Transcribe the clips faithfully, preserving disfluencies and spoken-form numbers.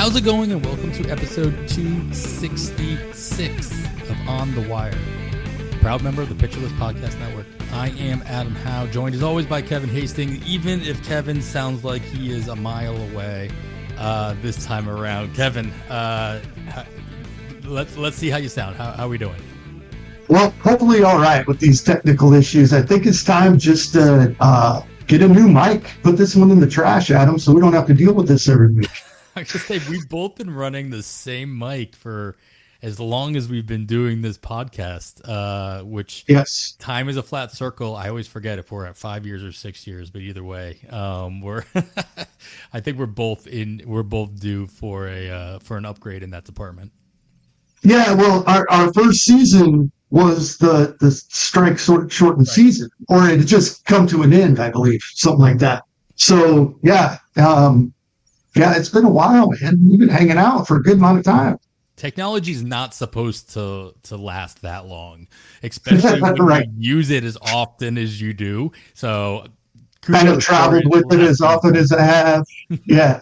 How's it going, and welcome to episode two sixty-six of On the Wire, proud member of the Pitcher List Podcast Network. I am Adam Howe, joined as always by Kevin Hastings, even if Kevin sounds like he is a mile away uh, this time around. Kevin, uh, let's let's see how you sound. How, how are we doing? Well, hopefully all right with these technical issues. I think it's time just to uh, get a new mic, put this one in the trash, Adam, so we don't have to deal with this every week. I just say we've both been running the same mic for as long as we've been doing this podcast, uh, which yes, time is a flat circle. I always forget if we're at five years or six years, but either way, um, we're I think we're both in we're both due for a uh, for an upgrade in that department. Yeah, well, our, our first season was the the strike sort shortened right. season, or it had just come to an end, I believe, something like that. So yeah. Um, Yeah, it's been a while, man. We've been hanging out for a good amount of time. Technology is not supposed to to last that long, especially when right. you use it as often as you do. So I have traveled with it as often as I have. Yeah.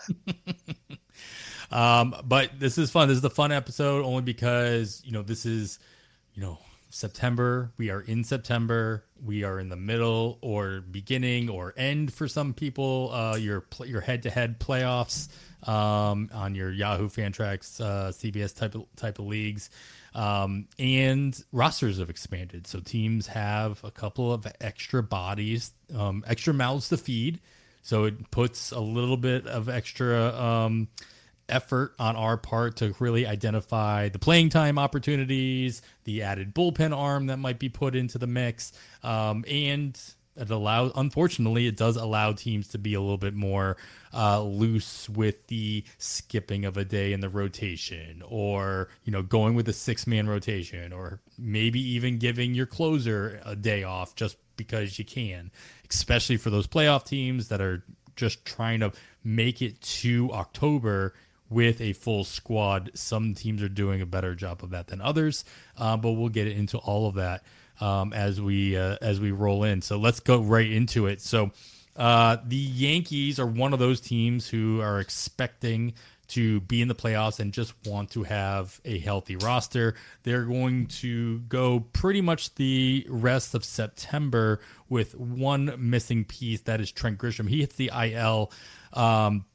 um, but this is fun. This is the fun episode only because, you know, this is, you know, September. We are in September. We are in the middle or beginning or end for some people. Uh, your your head-to-head playoffs um, on your Yahoo Fantrax, uh, C B S type of type of leagues, um, and rosters have expanded. So teams have a couple of extra bodies, um, extra mouths to feed. So it puts a little bit of extra Um, effort on our part to really identify the playing time opportunities, the added bullpen arm that might be put into the mix. Um, and it allows, unfortunately, it does allow teams to be a little bit more uh, loose with the skipping of a day in the rotation, or, you know, going with a six man rotation, or maybe even giving your closer a day off just because you can, especially for those playoff teams that are just trying to make it to October with a full squad. Some teams are doing a better job of that than others, uh, but we'll get into all of that um, as we uh, as we roll in. So let's go right into it. So uh, the Yankees are one of those teams who are expecting to be in the playoffs and just want to have a healthy roster. They're going to go pretty much the rest of September with one missing piece. That is Trent Grisham. He hits the I L um,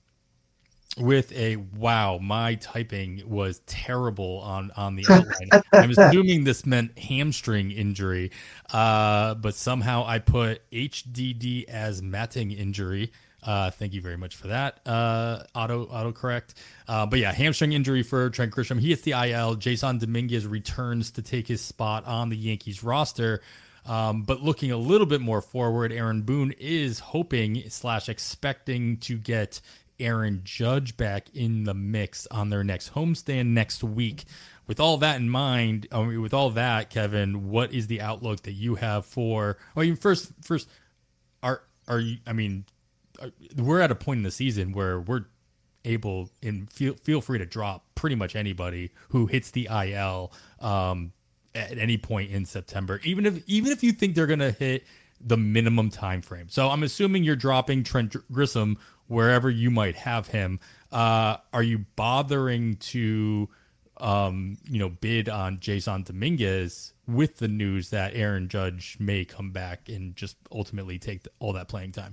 with a wow, my typing was terrible on, on the outline. I'm assuming this meant hamstring injury, uh, but somehow I put H D D as matting injury. Uh, thank you very much for that. Uh, auto autocorrect. Uh, but yeah, hamstring injury for Trent Grisham. He hits the I L. Jason Dominguez returns to take his spot on the Yankees roster. Um, but looking a little bit more forward, Aaron Boone is hoping slash expecting to get Aaron Judge back in the mix on their next homestand next week. With all that in mind, I mean, with all that, Kevin, what is the outlook that you have for? I mean, first, first, are are you? I mean, we're at a point in the season where we're able, and feel feel free to drop pretty much anybody who hits the I L um, at any point in September, even if even if you think they're going to hit the minimum time frame. So I'm assuming you're dropping Trent Grisham wherever you might have him. Uh, are you bothering to, um, you know, bid on Jason Dominguez with the news that Aaron Judge may come back and just ultimately take the, all that playing time?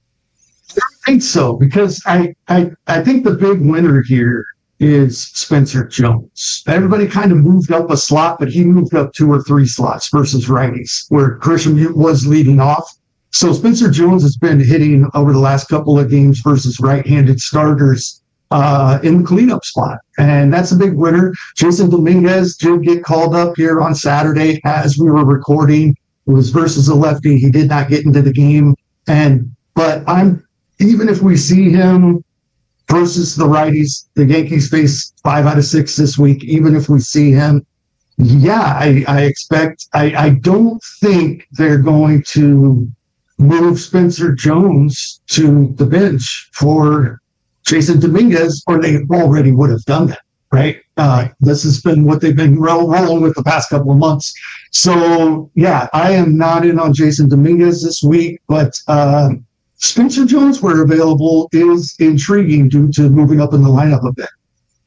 I think so, because I, I, I think the big winner here is Spencer Jones. Everybody kind of moved up a slot, but he moved up two or three slots versus righties, where Grisham was leading off. So Spencer Jones has been hitting over the last couple of games versus right-handed starters uh, in the cleanup spot. And that's a big winner. Jason Dominguez did get called up here on Saturday as we were recording. It was versus a lefty. He did not get into the game. And but I'm even if we see him versus the righties, the Yankees face five out of six this week. Even if we see him, yeah, I, I expect. I, I don't think they're going to move Spencer Jones to the bench for Jason Dominguez, or they already would have done that, right? Uh, this has been what they've been rolling with the past couple of months. So, yeah, I am not in on Jason Dominguez this week, but uh, Spencer Jones, where available, is intriguing due to moving up in the lineup a bit.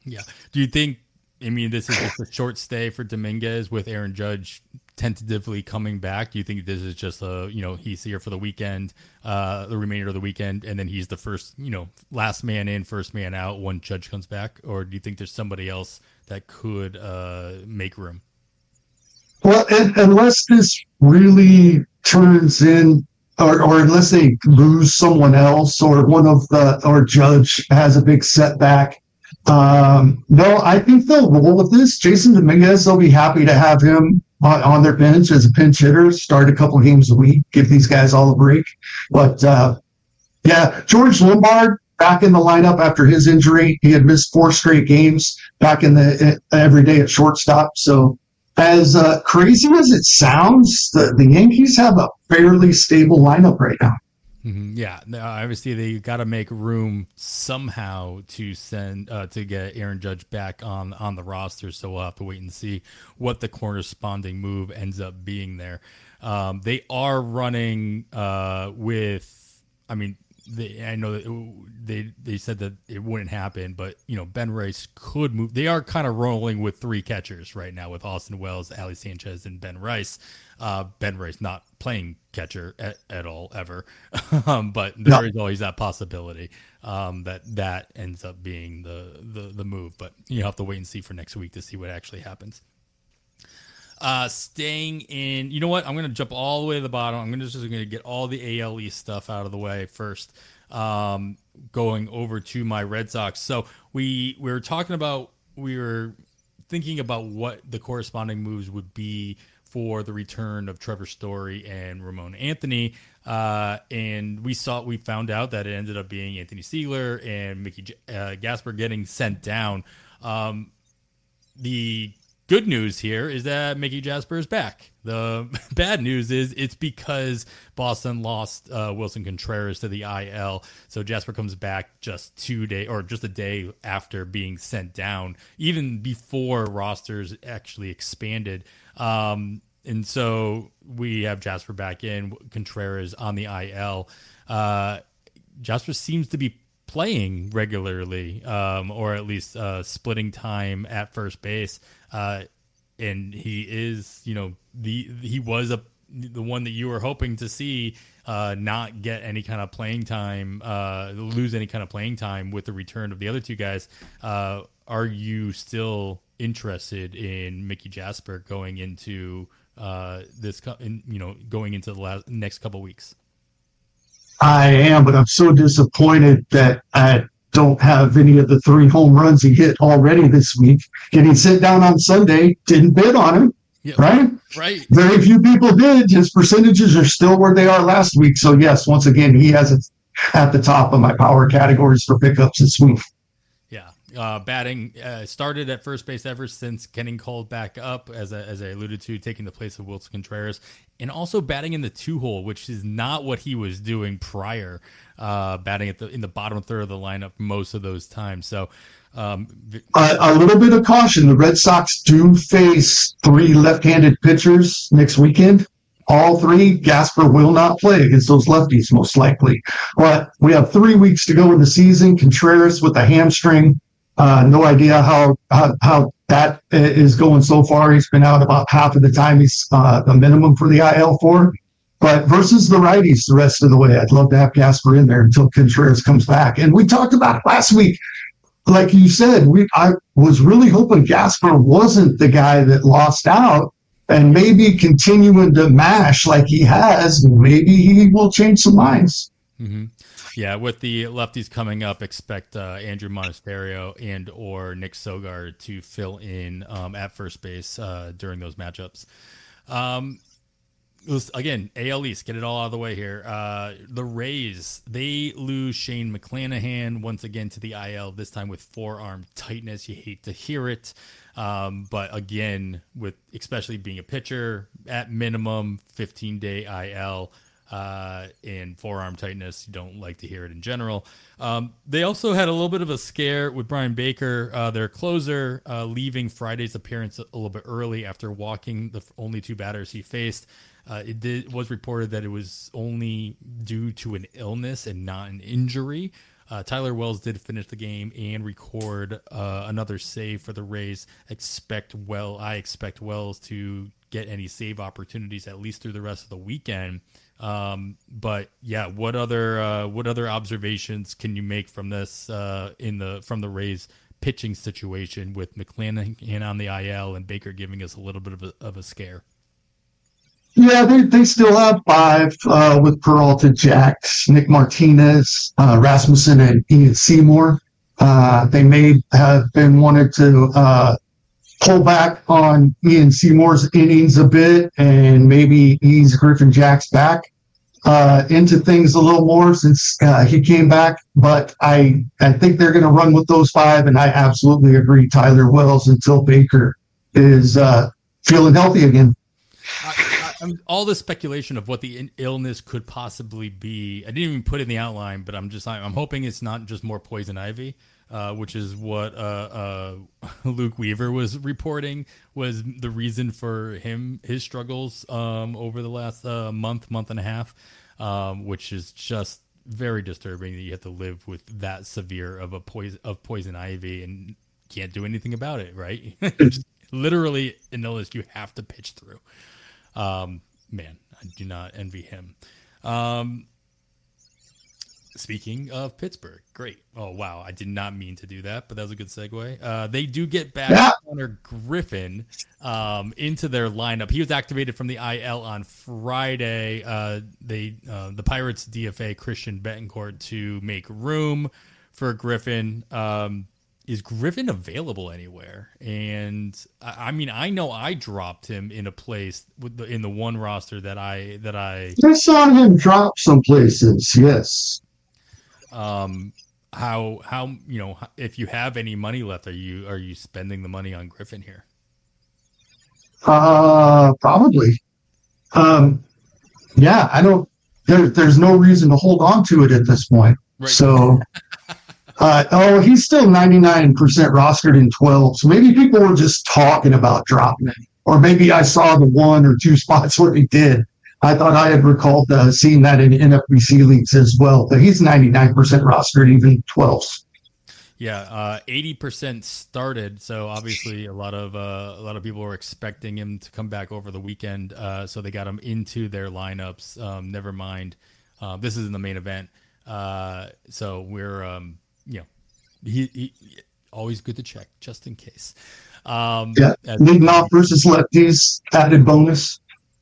Yeah. Do you think, I mean, this is just a short stay for Dominguez with Aaron Judge tentatively coming back? Do you think this is just a, you know, he's here for the weekend, uh, the remainder of the weekend, and then he's the first, you know, last man in, first man out when Judge comes back? Or do you think there's somebody else that could uh, make room? Well, and, unless this really turns in, or, or unless they lose someone else, or one of the, or Judge has a big setback, um, no, I think they'll roll with this. Jason Dominguez, they'll be happy to have him on, on their bench as a pinch hitter, start a couple games a week, give these guys all a break. But uh, yeah, George Lombard back in the lineup after his injury. He had missed four straight games, back in the every day at shortstop. So, as uh, crazy as it sounds, the, the Yankees have a fairly stable lineup right now. Mm-hmm. Yeah, obviously they got to make room somehow to send uh, to get Aaron Judge back on on the roster. So we'll have to wait and see what the corresponding move ends up being there. Um, they are running uh, with, I mean, they, I know that it, they they said that it wouldn't happen, but you know, Ben Rice could move. They are kind of rolling with three catchers right now with Austin Wells, Ali Sanchez, and Ben Rice. Uh, Ben Rice not playing catcher at, at all ever, um, but there no. is always that possibility um, that that ends up being the, the the move. But you have to wait and see for next week to see what actually happens. Uh, staying in, you know what? I'm going to jump all the way to the bottom. I'm gonna just going to get all the A L East stuff out of the way first. Um, going over to my Red Sox. So we we were talking about, we were thinking about what the corresponding moves would be for the return of Trevor Story and Ramon Anthony. Uh, and we saw, we found out that it ended up being Anthony Siegler and Mickey uh, Gasper getting sent down. Um, the good news here is that Mickey Jasper is back. The bad news is it's because Boston lost uh, Wilson Contreras to the I L. So Jasper comes back just two days or just a day after being sent down, even before rosters actually expanded. Um, and so we have Jasper back in, Contreras on the I L. Uh, Jasper seems to be playing regularly, um, or at least uh, splitting time at first base. Uh, and he is, you know, the he was a the one that you were hoping to see uh, not get any kind of playing time, uh, lose any kind of playing time with the return of the other two guys. Uh, are you still interested in Mickey Jasper going into uh, this, in, you know, going into the last, next couple weeks? I am, but I'm so disappointed that I don't have any of the three home runs he hit already this week. Getting sent down on Sunday, didn't bid on him, yeah, right? Right. Very few people did. His percentages are still where they are last week. So, yes, once again, he has it at the top of my power categories for pickups this week. Yeah. Uh, batting uh, started at first base ever since getting called back up, as I, as I alluded to, taking the place of Wilson Contreras, and also batting in the two hole, which is not what he was doing prior. Uh, batting at the in the bottom third of the lineup most of those times. So, um, a, a little bit of caution: the Red Sox do face three left-handed pitchers next weekend. All three, Gasper will not play against those lefties, most likely. But we have three weeks to go in the season. Contreras with a hamstring. Uh, no idea how, how how that is going so far. He's been out about half of the time he's uh, the minimum for the I L for. But versus the righties the rest of the way, I'd love to have Gasper in there until Contreras comes back. And we talked about it last week. Like you said, we I was really hoping Gasper wasn't the guy that lost out, and maybe continuing to mash like he has, maybe he will change some minds. Mm-hmm. Yeah, with the lefties coming up, expect uh, Andrew Monasterio and or Nick Sogard to fill in um, at first base uh, during those matchups. Um, again, A L East, get it all out of the way here. Uh, the Rays, they lose Shane McClanahan once again to the I L, this time with forearm tightness. You hate to hear it. Um, but again, with especially being a pitcher, at minimum fifteen-day I L, Uh, and forearm tightness. You don't like to hear it in general. Um, they also had a little bit of a scare with Brian Baker, uh, their closer, uh, leaving Friday's appearance a little bit early after walking the only two batters he faced. Uh, it did, was reported that it was only due to an illness and not an injury. Uh, Tyler Wells did finish the game and record uh, another save for the Rays. Expect well, I expect Wells to get any save opportunities at least through the rest of the weekend. Um, but yeah, what other uh, what other observations can you make from this uh, in the from the Rays pitching situation with McClanahan on the I L and Baker giving us a little bit of a, of a scare? Yeah, they, they still have five uh, with Peralta, Jax, Nick Martinez, uh, Rasmussen, and Ian Seymour. Uh, they may have been wanted to uh, pull back on Ian Seymour's innings a bit and maybe ease Griffin Jax back uh, into things a little more since uh, he came back. But I, I think they're going to run with those five, and I absolutely agree, Tyler Wells, until Baker is uh, feeling healthy again. I- I'm, all the speculation of what the in- illness could possibly be. I didn't even put it in the outline, but I'm just I'm hoping it's not just more poison ivy, uh, which is what uh, uh, Luke Weaver was reporting was the reason for him his struggles um, over the last uh, month, month and a half, um, which is just very disturbing that you have to live with that severe of a poison of poison ivy and can't do anything about it. Right? Just literally an illness you have to pitch through. Um, man, I do not envy him. Um, speaking of Pittsburgh, great. Oh, wow. I did not mean to do that, but that was a good segue. Uh, they do get back Yeah. Connor Griffin, um, into their lineup. He was activated from the I L on Friday. Uh, they, uh, the Pirates D F A Christian Betancourt to make room for Griffin. Um, Is Griffin available anywhere? And I, I mean, I know I dropped him in a place with the, in the one roster that I that I. I saw him drop some places. Yes. Um, how how you know if you have any money left, are you are you spending the money on Griffin here? Uh, probably. Um, yeah, I don't. There, there's no reason to hold on to it at this point. Right. So. Uh, oh, he's still ninety-nine percent rostered in twelve. So maybe people were just talking about dropping him. Or maybe I saw the one or two spots where he did. I thought I had recalled uh, seeing that in N F B C leagues as well. But he's ninety-nine percent rostered, even twelves. Yeah, uh, eighty percent started. So obviously a lot of uh, a lot of people were expecting him to come back over the weekend. Uh, so they got him into their lineups. Um, never mind. Uh, this is in the main event. Uh, so we're... Um, you know, he, he always good to check just in case. Um, yeah, leading off versus lefties, added bonus.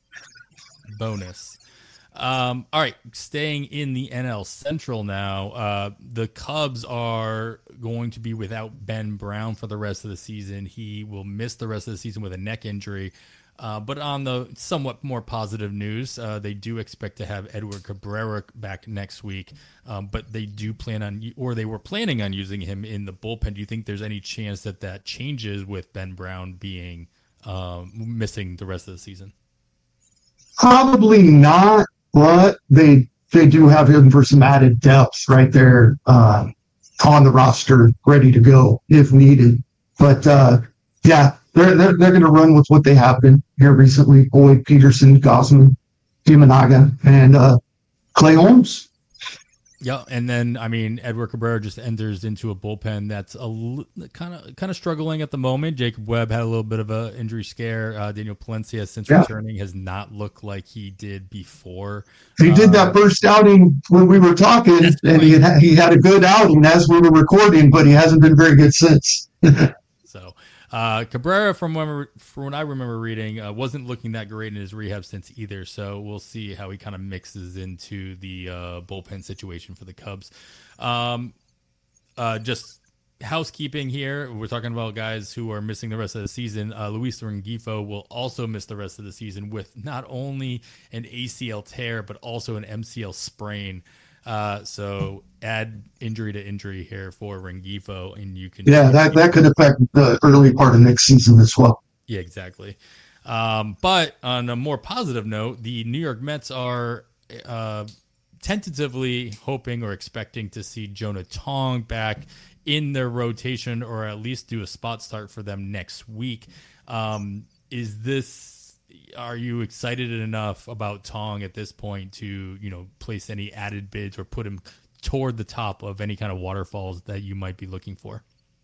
Bonus. Um, all right, staying in the N L Central now. Uh, the Cubs are going to be without Ben Brown for the rest of the season. He will miss the rest of the season with a neck injury. Uh, but on the somewhat more positive news, uh, they do expect to have Edward Cabrera back next week. Um, but they do plan on, or they were planning on using him in the bullpen. Do you think there's any chance that that changes with Ben Brown being um, missing the rest of the season? Probably not, but they they do have him for some added depth right there uh, on the roster, ready to go if needed. But uh, yeah. They're, they're, they're going to run with what they have been here recently. Boyd, Peterson, Gosman, Dimanaga, and uh, Clay Holmes. Yeah, and then, I mean, Edward Cabrera just enters into a bullpen that's a kind of kind of struggling at the moment. Jacob Webb had a little bit of an injury scare. Uh, Daniel Palencia, since yeah. returning, has not looked like he did before. He uh, did that first outing when we were talking, and he had, he had a good outing as we were recording, but he hasn't been very good since. So... Uh, Cabrera, from when, from when I remember reading, uh, wasn't looking that great in his rehab stints either. So we'll see how he kind of mixes into the uh, bullpen situation for the Cubs. Um, uh, just housekeeping here. We're talking about guys who are missing the rest of the season. Uh, Luis Rengifo will also miss the rest of the season with not only an A C L tear, but also an M C L sprain. Uh, so add injury to injury here for Rengifo, and you can yeah that that could affect the early part of next season as well. Yeah, exactly. Um, but on a more positive note, the New York Mets are uh, tentatively hoping or expecting to see Jonah Tong back in their rotation, or at least do a spot start for them next week. Um, is this? Are you excited enough about Tong at this point to, you know, place any added bids or put him toward the top of any kind of waterfalls that you might be looking for.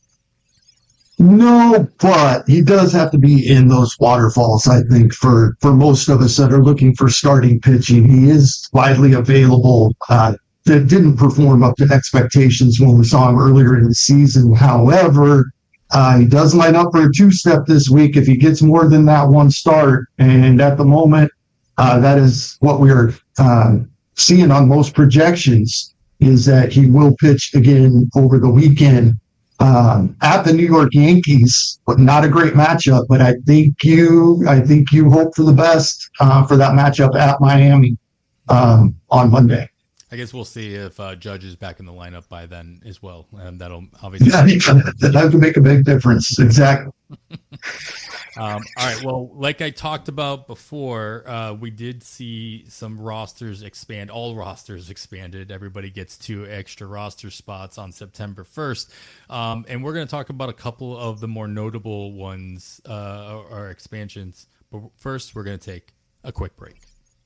No, but he does have to be in those waterfalls, I think, for, for most of us that are looking for starting pitching. He is widely available. Uh, that didn't perform up to expectations when we saw him earlier in the season. However, uh, he does line up for a two-step this week if he gets more than that one start. And at the moment, uh, that is what we're uh, seeing on most projections, is that he will pitch again over the weekend. Um, at the New York Yankees, but not a great matchup. But I think you, I think you hope for the best uh, for that matchup at Miami um, on Monday. I guess we'll see if uh, Judge is back in the lineup by then as well, and that'll obviously that would make a big difference. Exactly. Um, all right. Well, like I talked about before, uh, we did see some rosters expand. All rosters expanded. Everybody gets two extra roster spots on September first. Um, and we're going to talk about a couple of the more notable ones uh, or, or expansions. But first, we're going to take a quick break.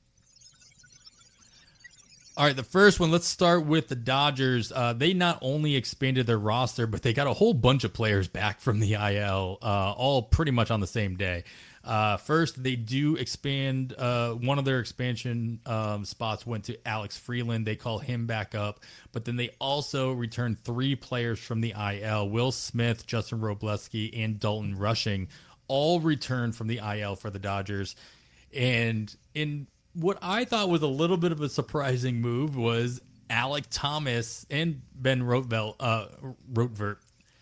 All right, the first one, let's start with the Dodgers. Uh, they not only expanded their roster, but they got a whole bunch of players back from the I L, uh, all pretty much on the same day. Uh, first, they do expand. Uh, one of their expansion um, spots went to Alex Freeland. They call him back up. But then they also returned three players from the I L. Will Smith, Justin Robleski, and Dalton Rushing all returned from the I L for the Dodgers. And in what I thought was a little bit of a surprising move was Alek Thomas and Ben Rotvelt, uh, Rotvert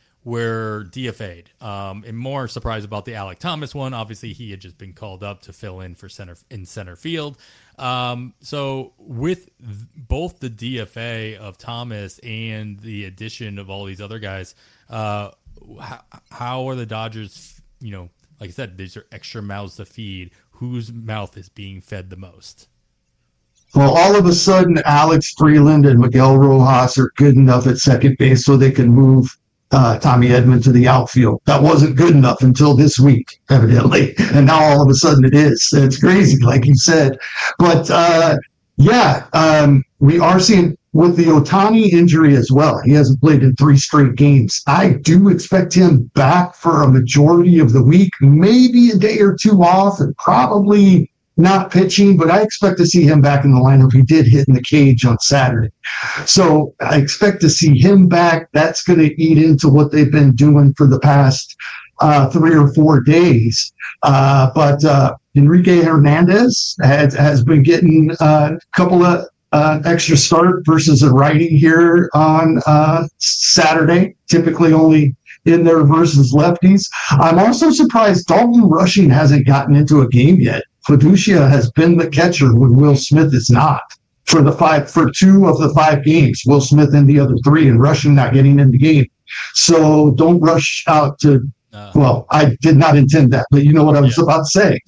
were D F A'd. Um, and more surprised about the Alek Thomas one. Obviously, he had just been called up to fill in for center in center field. Um, so with th- both the D F A of Thomas and the addition of all these other guys, uh, how, how are the Dodgers, you know, like I said, these are extra mouths to feed. Whose mouth is being fed the most? Well, all of a sudden, Alex Freeland and Miguel Rojas are good enough at second base so they can move uh, Tommy Edman to the outfield. That wasn't good enough until this week, evidently. And now all of a sudden it is. It's crazy, like you said. But, uh, yeah, um, we are seeing with the Ohtani injury as well. He hasn't played in three straight games. I do expect him back for a majority of the week, maybe a day or two off, and probably not pitching, but I expect to see him back in the lineup. He did hit in the cage on Saturday. So I expect to see him back. That's going to eat into what they've been doing for the past uh, three or four days. Uh, but uh, Enrique Hernandez has, has been getting uh, a couple of Uh, extra start versus a righty here on uh, Saturday, typically only in there versus lefties. I'm also surprised Dalton Rushing hasn't gotten into a game yet. Fiducia has been the catcher when Will Smith is not for the five, for two of the five games, Will Smith in the other three, and Rushing not getting in the game. So don't rush out to, uh, well, I did not intend that, but you know what I was yeah. about to say.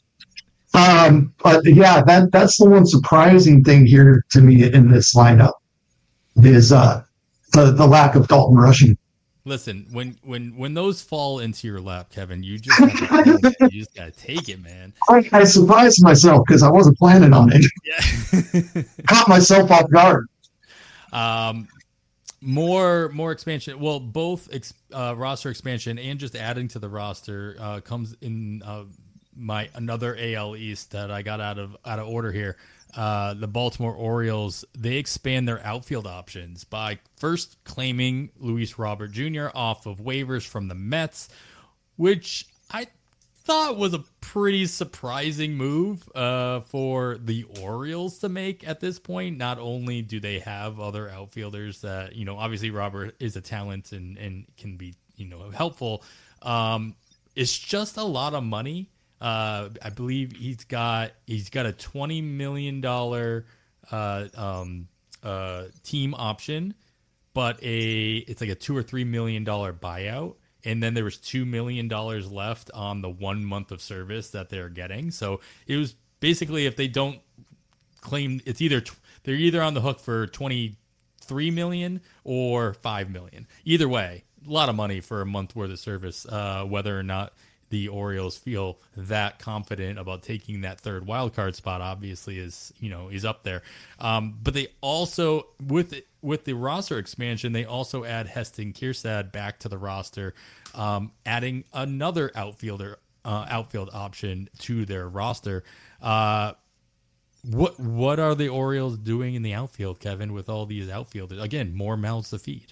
Um, but yeah, that that's the one surprising thing here to me in this lineup is uh, the the lack of Dalton Rushing. Listen, when when when those fall into your lap, Kevin, you just have to, you just gotta take it, man. I, I surprised myself because I wasn't planning on it. Yeah. Caught myself off guard. Um, more more expansion. Well, both ex, uh, roster expansion and just adding to the roster uh, comes in. Uh, my another A L East that I got out of out of order here. Uh, the Baltimore Orioles, they expand their outfield options by first claiming Luis Robert Junior off of waivers from the Mets, which I thought was a pretty surprising move uh, for the Orioles to make at this point. Not only do they have other outfielders that, you know, obviously Robert is a talent and, and can be, you know, helpful. Um, it's just a lot of money. Uh, I believe he's got he's got a twenty million dollars uh, um, uh, team option, but a it's like a two or three million dollar buyout, and then there was two million dollars left on the one month of service that they're getting. So it was basically, if they don't claim, it's either they're either on the hook for twenty three million or five million. Either way, a lot of money for a month worth of service, uh, whether or not the Orioles feel that confident about taking that third wild card spot, obviously is, you know, is up there. Um, but they also, with with the roster expansion, they also add Heston Kjerstad back to the roster, um, adding another outfielder, uh, outfield option to their roster. Uh, what what are the Orioles doing in the outfield, Kevin, with all these outfielders? Again, more mouths to feed.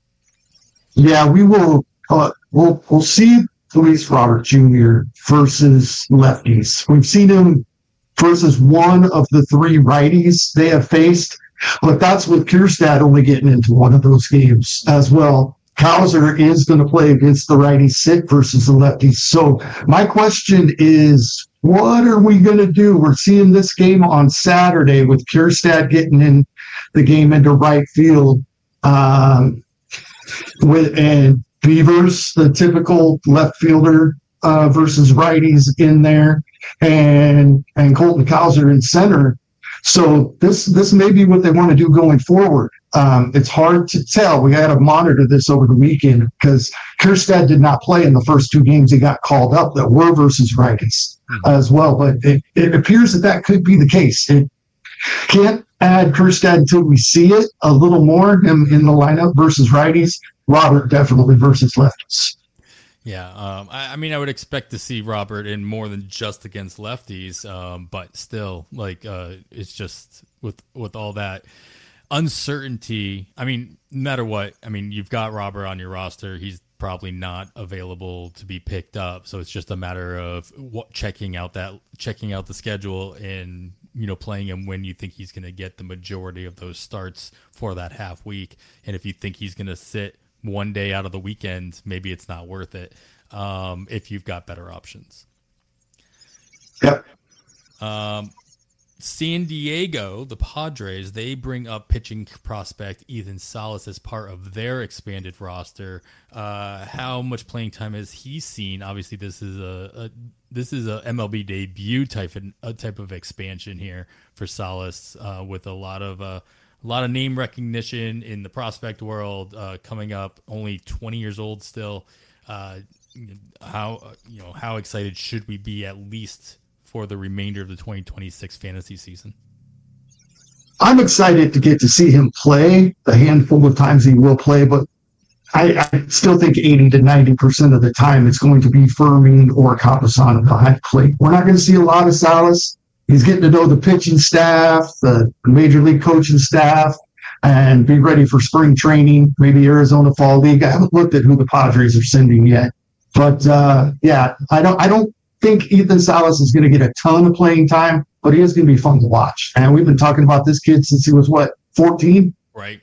Yeah, we will. Uh, we'll we'll see Luis Robert Junior versus lefties. We've seen him versus one of the three righties they have faced, but that's with Kjerstad only getting into one of those games as well. Cowser is going to play against the righty sit versus the lefties. So my question is, what are we going to do? We're seeing this game on Saturday with Kjerstad getting in the game into right field. Um, with and Beavers, the typical left fielder uh, versus righties in there, and and Colton Cowser in center. So this this may be what they want to do going forward. Um, it's hard to tell. We got to monitor this over the weekend because Kjerstad did not play in the first two games he got called up that were versus righties mm-hmm. as well. But it, it appears that that could be the case. It can't add Kjerstad until we see it a little more in, in the lineup versus righties. Robert definitely versus lefties. Yeah, um, I, I mean, I would expect to see Robert in more than just against lefties, um, but still, like, uh, it's just with with all that uncertainty. I mean, no matter what, I mean, you've got Robert on your roster. He's probably not available to be picked up, so it's just a matter of what, checking out that checking out the schedule and, you know, playing him when you think he's going to get the majority of those starts for that half week. And if you think he's going to sit one day out of the weekend, maybe it's not worth it um, if you've got better options. Yep. Um, San Diego, the Padres, they bring up pitching prospect Ethan Salas as part of their expanded roster. Uh, how much playing time has he seen? Obviously, this is a, a this is a M L B debut type of a type of expansion here for Salas, uh, with a lot of uh, a lot of name recognition in the prospect world uh, coming up. Only twenty years old still. Uh, how you know how excited should we be at least for the remainder of the twenty twenty-six fantasy season? I'm excited to get to see him play the handful of times he will play, but I, I still think eighty to ninety percent of the time it's going to be Fermin or Campusano behind plate. We're not going to see a lot of Salas. He's getting to know the pitching staff, the major league coaching staff, and be ready for spring training, maybe Arizona Fall League. I haven't looked at who the Padres are sending yet. But, uh, yeah, I don't I don't think Ethan Salas is going to get a ton of playing time, but he is going to be fun to watch. And we've been talking about this kid since he was, what, fourteen? Right.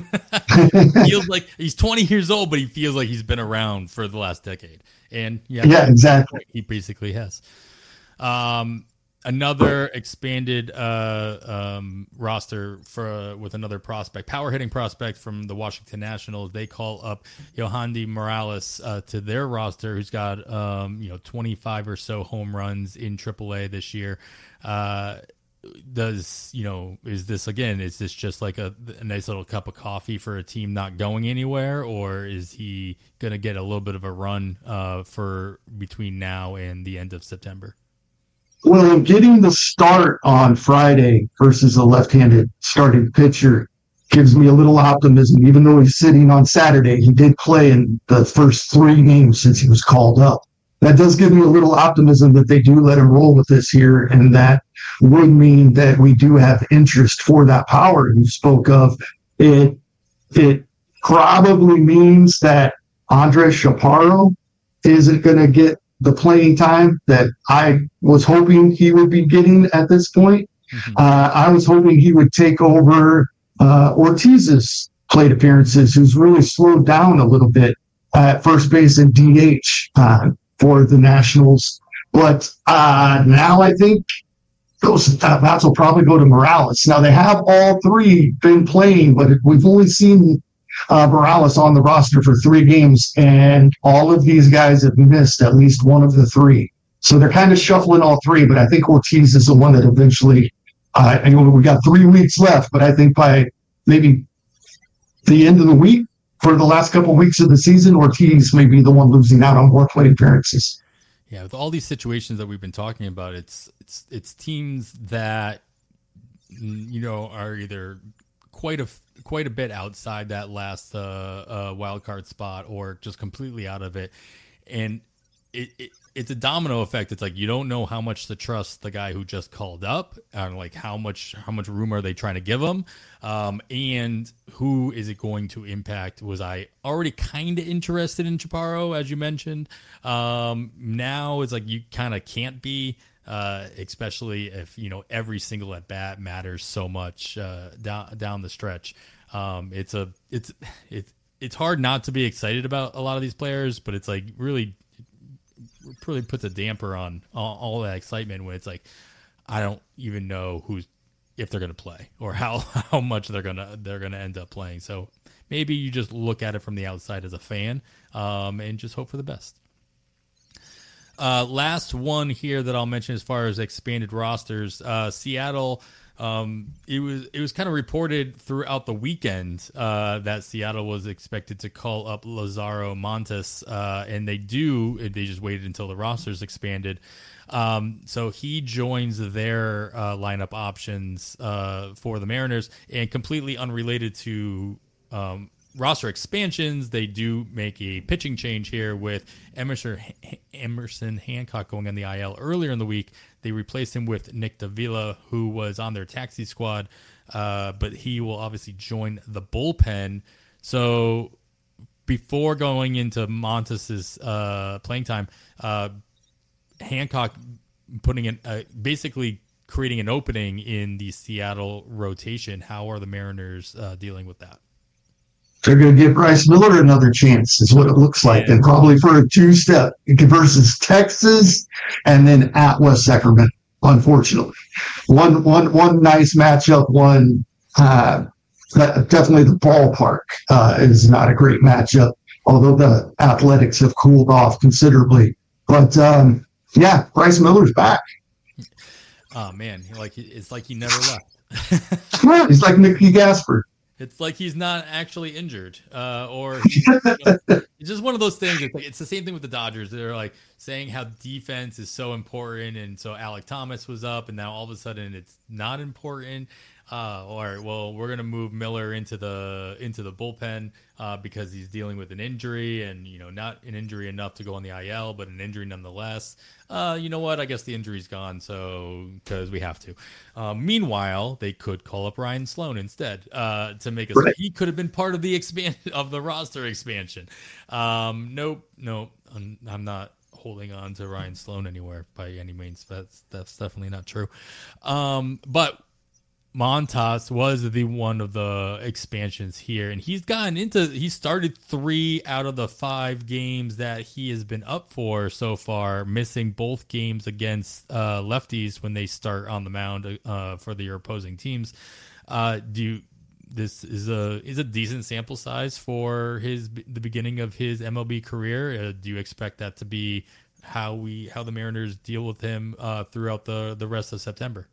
Feels like he's twenty years old, but he feels like he's been around for the last decade. And, yeah, yeah, exactly. He basically has. Um, Another expanded uh, um, roster for uh, with another prospect, power hitting prospect from the Washington Nationals. They call up Yohandy Morales uh, to their roster, who's got um, you know twenty-five or so home runs in triple A this year. Uh, does you know is this again? Is this just like a, a nice little cup of coffee for a team not going anywhere, or is he going to get a little bit of a run uh, for between now and the end of September? Well, getting the start on Friday versus a left-handed starting pitcher gives me a little optimism. Even though he's sitting on Saturday, he did play in the first three games since he was called up. That does give me a little optimism that they do let him roll with this here, and that would mean that we do have interest for that power you spoke of. It it probably means that Andres Chaparro isn't going to get the playing time that I was hoping he would be getting at this point. Mm-hmm. Uh, I was hoping he would take over uh, Ortiz's plate appearances, who's really slowed down a little bit at first base and D H uh, for the Nationals. But uh, now I think those bats will probably go to Morales. Now, they have all three been playing, but we've only seen Uh, Morales on the roster for three games, and all of these guys have missed at least one of the three. So they're kind of shuffling all three, but I think Ortiz is the one that eventually, uh, I know we got three weeks left, but I think by maybe the end of the week, for the last couple of weeks of the season, Ortiz may be the one losing out on more plate appearances. Yeah, with all these situations that we've been talking about, it's it's it's teams that you know are either quite a quite a bit outside that last uh, uh, wild card spot or just completely out of it, and it, it it's a domino effect. It's like you don't know how much to trust the guy who just called up, and like how much how much room are they trying to give him, um, and who is it going to impact? Was I already kind of interested in Chaparro, as you mentioned? Um, now it's like you kind of can't be, uh, especially if you know every single at bat matters so much uh, down down the stretch. Um, it's a it's it's it's hard not to be excited about a lot of these players, but it's like really. really puts a damper on all, all that excitement when it's like I don't even know who's if they're going to play or how how much they're gonna they're gonna end up playing. So maybe you just look at it from the outside as a fan um, and just hope for the best. Uh, last one here that I'll mention as far as expanded rosters, uh, Seattle. Um, it was it was kind of reported throughout the weekend uh, that Seattle was expected to call up Lazaro Montes, uh, and they do. They just waited until the rosters expanded. Um, so he joins their uh, lineup options uh, for the Mariners, and completely unrelated to um, roster expansions, they do make a pitching change here with Emerson Emerson Hancock going on the I L earlier in the week. They replaced him with Nick Davila, who was on their taxi squad, uh, but he will obviously join the bullpen. So before going into Montes's uh, playing time, uh, Hancock putting in uh, basically creating an opening in the Seattle rotation. How are the Mariners uh, dealing with that? They're going to give Bryce Miller another chance, is what it looks like, and probably for a two-step versus Texas and then at West Sacramento, unfortunately. One, one, one nice matchup, one uh, definitely the ballpark uh, is not a great matchup, although the Athletics have cooled off considerably. But, um, yeah, Bryce Miller's back. Oh, man, like it's like he never left. Yeah, he's like Nicky Gaspard. It's like he's not actually injured, uh, or he's, you know, it's just one of those things. It's, like, it's the same thing with the Dodgers. They're like saying how defense is so important, and so Alek Thomas was up, and now all of a sudden it's not important. Uh, or well, we're gonna move Miller into the into the bullpen uh, because he's dealing with an injury, and you know, not an injury enough to go on the I L, but an injury nonetheless. Uh, you know what? I guess the injury's gone, so because we have to. Uh, meanwhile, they could call up Ryan Sloan instead uh, to make us. Right. He could have been part of the expand of the roster expansion. Um, nope, nope. I'm, I'm not holding on to Ryan Sloan anywhere by any means. That's that's definitely not true. Um, but Montas was the one of the expansions here, and he's gotten into he started three out of the five games that he has been up for so far, missing both games against uh, lefties when they start on the mound uh, for their opposing teams. Uh, do you, this is a is a decent sample size for his the beginning of his M L B career? Uh, do you expect that to be how we how the Mariners deal with him uh, throughout the the rest of September?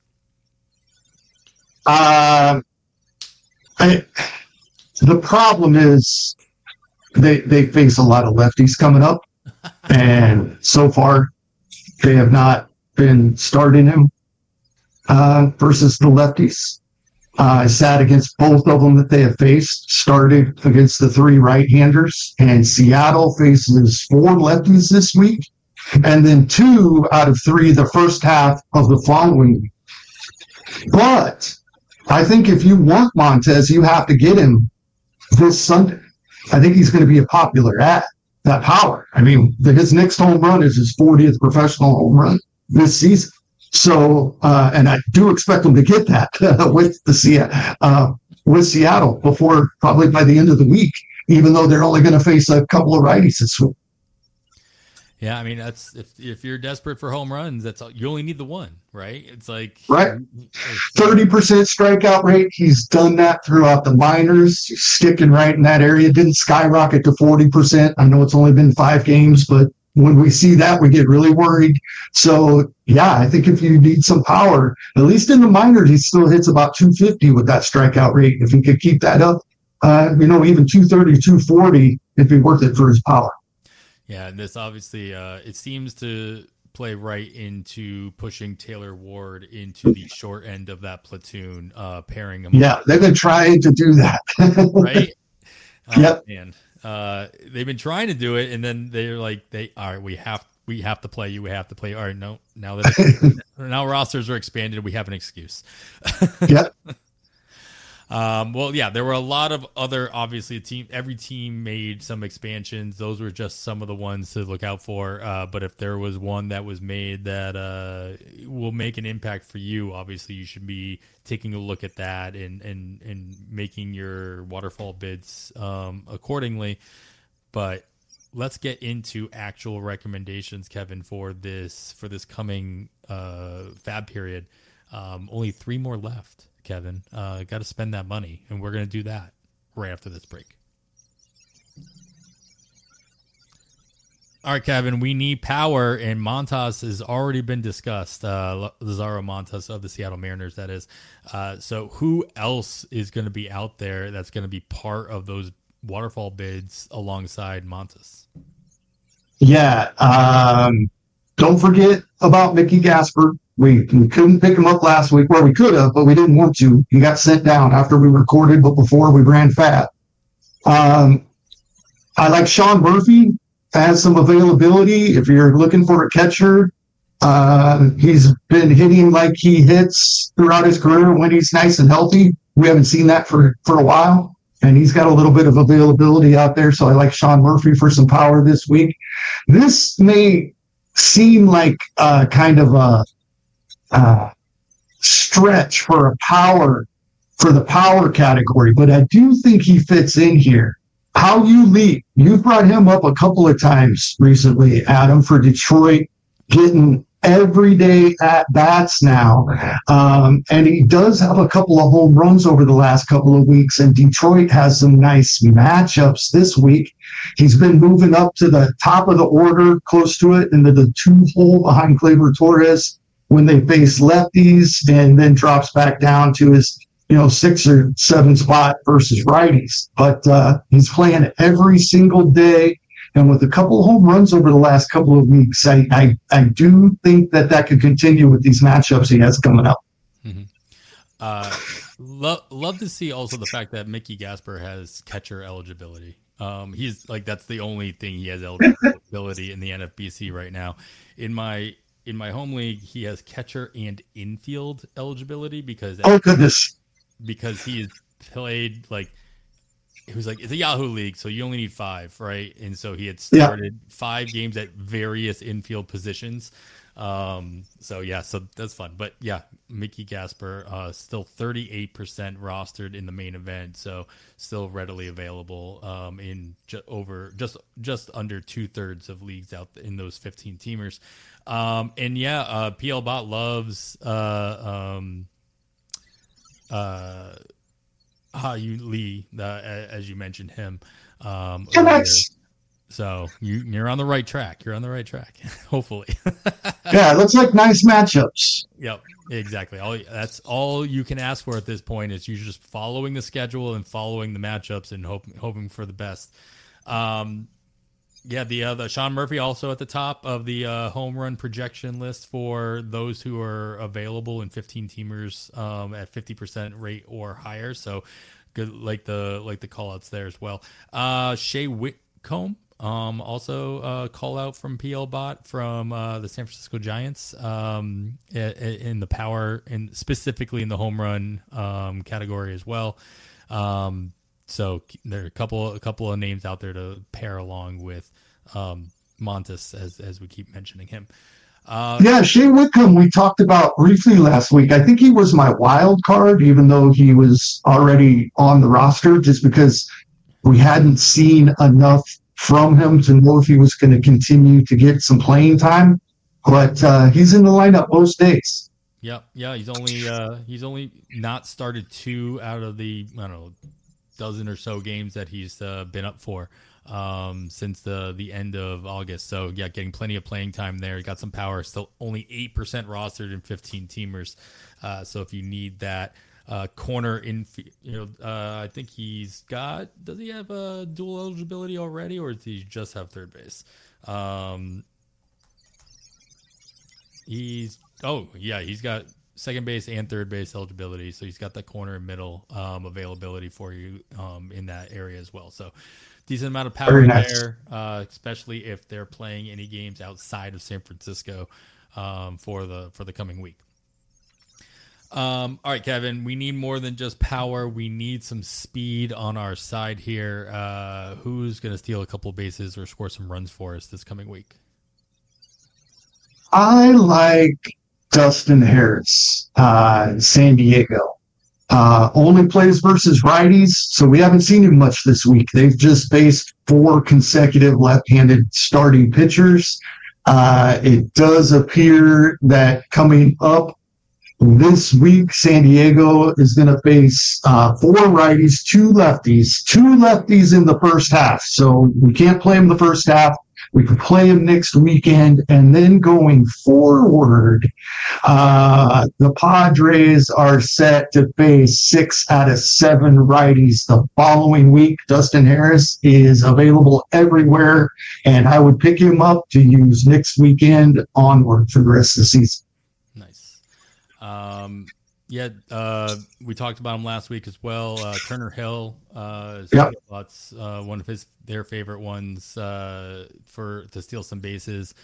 Um, I, the problem is they they face a lot of lefties coming up, and so far they have not been starting him uh, versus the lefties. Uh, I sat against both of them that they have faced, started against the three right-handers, and Seattle faces four lefties this week, and then two out of three the first half of the following week. But I think if you want Montes, you have to get him this Sunday. I think he's going to be a popular ad. That power. I mean, the, his next home run is his fortieth professional home run this season. So, uh, and I do expect him to get that uh, with the uh, with Seattle before probably by the end of the week, even though they're only going to face a couple of righties this week. Yeah, I mean, that's if if you're desperate for home runs, that's all, you only need the one, right? It's like right, thirty percent strikeout rate. He's done that throughout the minors. He's sticking right in that area. Didn't skyrocket to forty percent. I know it's only been five games, but when we see that, we get really worried. So yeah, I think if you need some power, at least in the minors, he still hits about two fifty with that strikeout rate. If he could keep that up, uh, you know, even two thirty, two forty, it'd be worth it for his power. Yeah, and this obviously, uh, it seems to play right into pushing Taylor Ward into the short end of that platoon, uh, pairing him. Yeah, they've been trying to do that. Right? Oh, yep. Man. Uh, they've been trying to do it, and then they're like, "They all right, we have we have to play you. We have to play. All right, no, now that now rosters are expanded, we have an excuse." Yep. Um, well, yeah, there were a lot of other, obviously, team. Every team made some expansions. Those were just some of the ones to look out for. Uh, but if there was one that was made that uh, will make an impact for you, obviously, you should be taking a look at that and and and making your waterfall bids um, accordingly. But let's get into actual recommendations, Kevin, for this for this coming uh, fab period. Um, only three more left. Kevin, uh, got to spend that money, and we're going to do that right after this break. All right, Kevin, we need power, and Montas has already been discussed. Uh, Lazaro Montas of the Seattle Mariners, that is. Uh, so who else is going to be out there that's going to be part of those waterfall bids alongside Montas? Yeah. Um, don't forget about Mickey Gasper. We, we couldn't pick him up last week. Well, we could have, but we didn't want to. He got sent down after we recorded, but before we ran fat. Um, I like Sean Murphy. Has some availability. If you're looking for a catcher, uh, he's been hitting like he hits throughout his career when he's nice and healthy. We haven't seen that for, for a while, and he's got a little bit of availability out there. So I like Sean Murphy for some power this week. This may seem like uh, kind of a Uh, stretch for a power, for the power category, but I do think he fits in here. Hao-Yu Lee, you've brought him up a couple of times recently, Adam, for Detroit, getting everyday at bats now. Um, and he does have a couple of home runs over the last couple of weeks, and Detroit has some nice matchups this week. He's been moving up to the top of the order, close to it, into the two hole behind Gleyber Torres when they face lefties, and then drops back down to his, you know, six or seven spot versus righties. But uh, he's playing every single day, and with a couple of home runs over the last couple of weeks, I I, I do think that that could continue with these matchups he has coming up. Mm-hmm. Uh, lo- love to see also the fact that Mickey Gasper has catcher eligibility. Um, he's like that's the only thing he has eligibility in the N F B C right now. In my In my home league, he has catcher and infield eligibility because oh goodness, because he has played like it was like it's a Yahoo league, so you only need five, right? And so he had started yeah. five games at various infield positions. Um, so yeah, so that's fun. But yeah, Mickey Gasper uh, still thirty-eight percent rostered in the main event, so still readily available um, in ju- over just just under two thirds of leagues out in those fifteen teamers. Um, and yeah, uh, P L Bot loves uh, um, uh, Ha-Yu Lee, uh, as you mentioned him. Um, so you, you're on the right track. You're on the right track, hopefully. Yeah, it looks like nice matchups. Yep, exactly. All that's all you can ask for at this point is you just following the schedule and following the matchups and hope, hoping for the best. Um, yeah, the uh, the Sean Murphy also at the top of the uh, home run projection list for those who are available in fifteen teamers um, at fifty percent rate or higher. So good, like the like the call outs there as well. Uh, Shea Whitcomb. Um, also, uh, call out from P L Bot from uh, the San Francisco Giants um, in the power and specifically in the home run um, category as well. Um, so there are a couple a couple of names out there to pair along with um, Montas as as we keep mentioning him. Uh, yeah, Shea Whitcomb we talked about briefly last week. I think he was my wild card, even though he was already on the roster, just because we hadn't seen enough from him to know if he was going to continue to get some playing time, but uh, he's in the lineup most days. Yeah, yeah, he's only uh, he's only not started two out of the I don't know dozen or so games that he's uh, been up for um, since the the end of August. So yeah, getting plenty of playing time there. He got some power. Still only eight percent rostered in fifteen teamers. Uh, so if you need that. Uh, corner in, you know, uh, I think he's got, does he have a dual eligibility already or does he just have third base? Um, He's oh yeah, he's got second base and third base eligibility, so he's got the corner and middle um, availability for you um, in that area as well. So decent amount of power nice. there, uh, especially if they're playing any games outside of San Francisco um, for the for the coming week. Um, all right, Kevin, we need more than just power. We need some speed on our side here. Uh, who's going to steal a couple of bases or score some runs for us this coming week? I like Dustin Harris, uh, San Diego. Uh, only plays versus righties, so we haven't seen him much this week. They've just faced four consecutive left-handed starting pitchers. Uh, it does appear that coming up this week, San Diego is going to face uh, four righties, two lefties, two lefties in the first half. So we can't play them the first half. We can play them next weekend. And then going forward, uh, the Padres are set to face six out of seven righties the following week. Dustin Harris is available everywhere, and I would pick him up to use next weekend onward for the rest of the season. Um, yeah, uh, we talked about him last week as well. Uh, Turner Hill, uh, yep. lots, uh, one of his their favorite ones uh, for to steal some bases,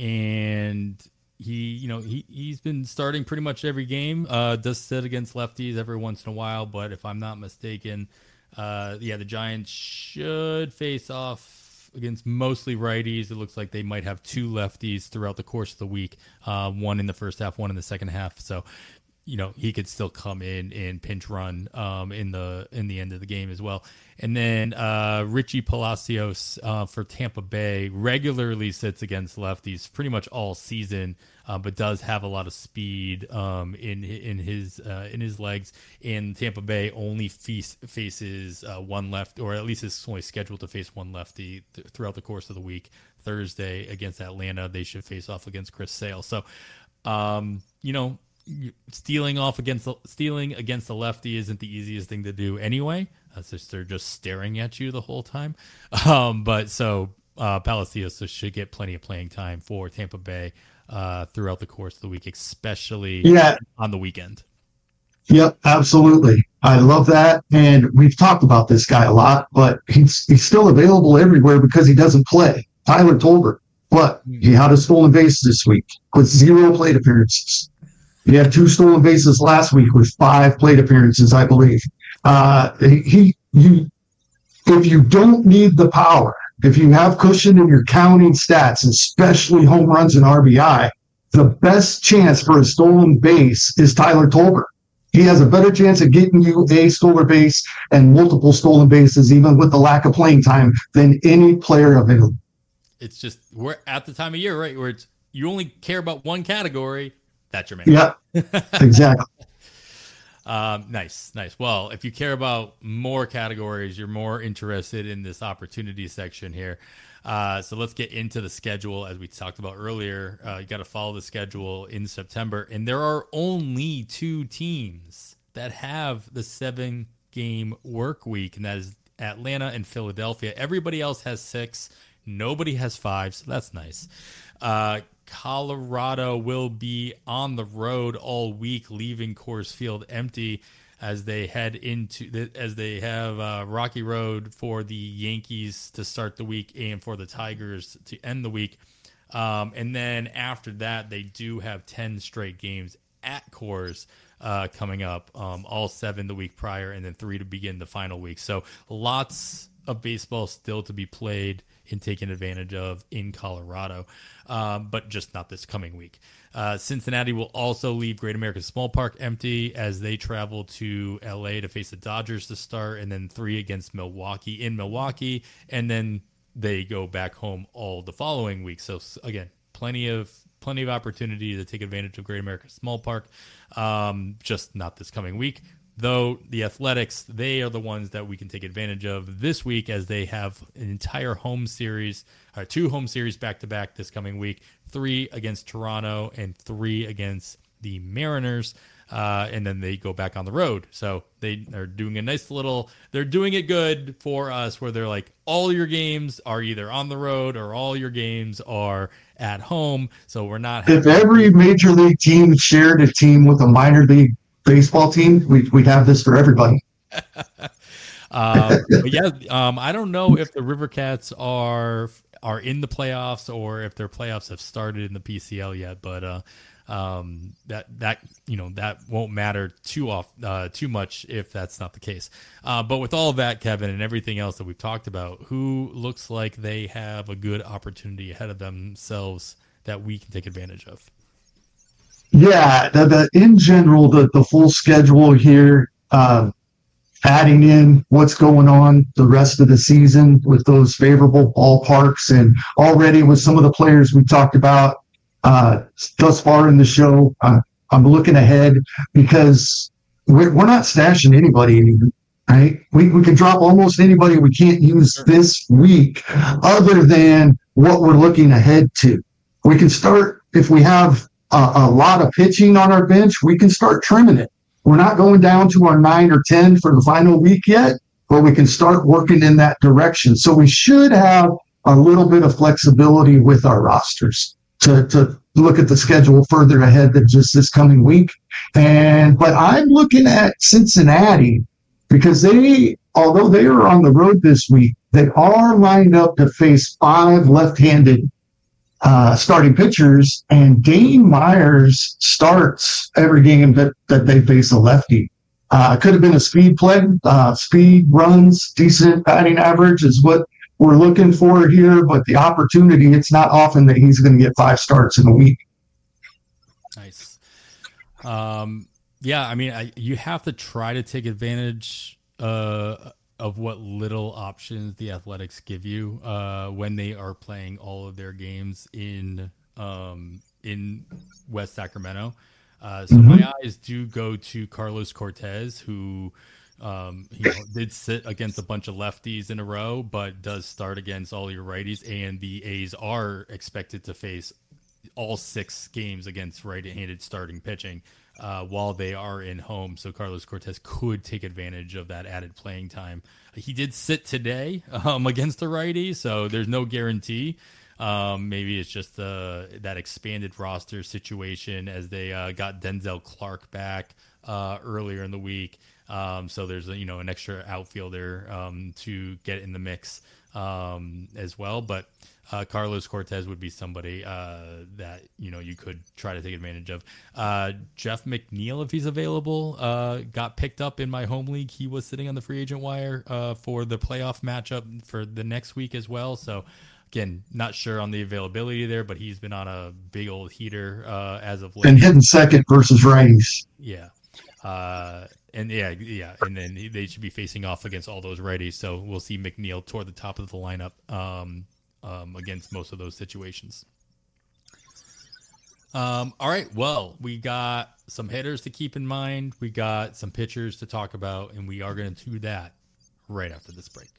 and he, you know, he he's been starting pretty much every game. Uh, does sit against lefties every once in a while, but if I'm not mistaken, uh, yeah, the Giants should face off against mostly righties. It looks like they might have two lefties throughout the course of the week, uh, one in the first half, one in the second half. So, you know, he could still come in and pinch run um, in the in the end of the game as well. And then uh, Richie Palacios uh, for Tampa Bay regularly sits against lefties pretty much all season, uh, but does have a lot of speed um, in in his uh, in his legs. And Tampa Bay only face, faces uh, one left, or at least is only scheduled to face one lefty th- throughout the course of the week. Thursday against Atlanta, they should face off against Chris Sale. So, um, you know. Stealing off against the, stealing against the lefty isn't the easiest thing to do anyway. Uh, since they're just staring at you the whole time. Um, but so uh, Palacios should get plenty of playing time for Tampa Bay uh, throughout the course of the week, especially yeah. on the weekend. Yep, absolutely. I love that, and we've talked about this guy a lot, but he's he's still available everywhere because he doesn't play. Tyler Tolbert, but he had a stolen base this week with zero plate appearances. He had two stolen bases last week with five plate appearances, I believe. Uh, he, you, if you don't need the power, if you have cushion in your counting stats, especially home runs and R B I, the best chance for a stolen base is Tyler Tolbert. He has a better chance of getting you a stolen base and multiple stolen bases, even with the lack of playing time, than any player available. It's just, we're at the time of year, right, where it's you only care about one category. That's your man. Yeah, exactly. um, nice, nice. Well, if you care about more categories, you're more interested in this opportunity section here. Uh, so let's get into the schedule. As we talked about earlier, uh, you got to follow the schedule in September. And there are only two teams that have the seven-game work week, and that is Atlanta and Philadelphia. Everybody else has six. Nobody has five, so that's nice. Uh, Colorado will be on the road all week, leaving Coors Field empty as they head into the, as they have uh, Rocky Road for the Yankees to start the week and for the Tigers to end the week. Um, and then after that, they do have ten straight games at Coors uh, coming up, um, all seven the week prior, and then three to begin the final week. So lots of baseball still to be played and taken advantage of in Colorado, um, but just not this coming week. Uh, Cincinnati will also leave Great American Small Park empty as they travel to L A to face the Dodgers to start, and then three against Milwaukee in Milwaukee, and then they go back home all the following week. So again, plenty of plenty of opportunity to take advantage of Great American Small Park, um, just not this coming week. Though the Athletics, they are the ones that we can take advantage of this week as they have an entire home series, or two home series back-to-back this coming week, three against Toronto and three against the Mariners. Uh, and then they go back on the road. So they are doing a nice little, they're doing it good for us where they're like, all your games are either on the road or all your games are at home. So we're not. If every major league team shared a team with a minor league baseball team, we'd, we'd have this for everybody. uh, but yeah, um, I don't know if the River Cats are, are in the playoffs or if their playoffs have started in the P C L yet, but, uh, um that that you know that won't matter too off uh too much if that's not the case, uh but with all of that, Kevin, and everything else that we've talked about, who looks like they have a good opportunity ahead of themselves that we can take advantage of? Yeah, the, the in general, the the full schedule here, uh, adding in what's going on the rest of the season with those favorable ballparks, and already with some of the players we talked about Uh, thus far in the show, uh, I'm looking ahead because we're, we're not stashing anybody anymore, right? We, we can drop almost anybody we can't use this week other than what we're looking ahead to. We can start, if we have a, a lot of pitching on our bench, we can start trimming it. We're not going down to our nine or ten for the final week yet, but we can start working in that direction. So we should have a little bit of flexibility with our rosters to, to look at the schedule further ahead than just this coming week. And, but I'm looking at Cincinnati because they, although they are on the road this week, they are lined up to face five left-handed uh, starting pitchers, and Dane Myers starts every game that, that they face a lefty. Uh, could have been a speed play, uh, speed runs, decent batting average is what we're looking for here, but the opportunity, it's not often that he's going to get five starts in a week. Nice. Um, yeah, I mean, I, you have to try to take advantage uh, of what little options the Athletics give you uh, when they are playing all of their games in um, in West Sacramento. Uh, so mm-hmm. my eyes do go to Carlos Cortez, who Um, he did sit against a bunch of lefties in a row, but does start against all your righties, and the A's are expected to face all six games against right-handed starting pitching uh, while they are in home. So Carlos Cortez could take advantage of that added playing time. He did sit today um, against a righty, so there's no guarantee. Um, maybe it's just uh, that expanded roster situation as they uh, got Denzel Clark back uh, earlier in the week. Um, so there's a, you know, an extra outfielder um, to get in the mix um, as well. But uh, Carlos Cortez would be somebody uh, that, you know, you could try to take advantage of. Uh, Jeff McNeil, if he's available, uh, got picked up in my home league. He was sitting on the free agent wire uh, for the playoff matchup for the next week as well. So again, not sure on the availability there, but he's been on a big old heater uh, as of late. And hitting second versus righties. Yeah. Uh, and yeah, yeah, and then they should be facing off against all those righties. So we'll see McNeil toward the top of the lineup um, um, against most of those situations. Um, all right, well, we got some hitters to keep in mind. We got some pitchers to talk about, and we are going to do that right after this break.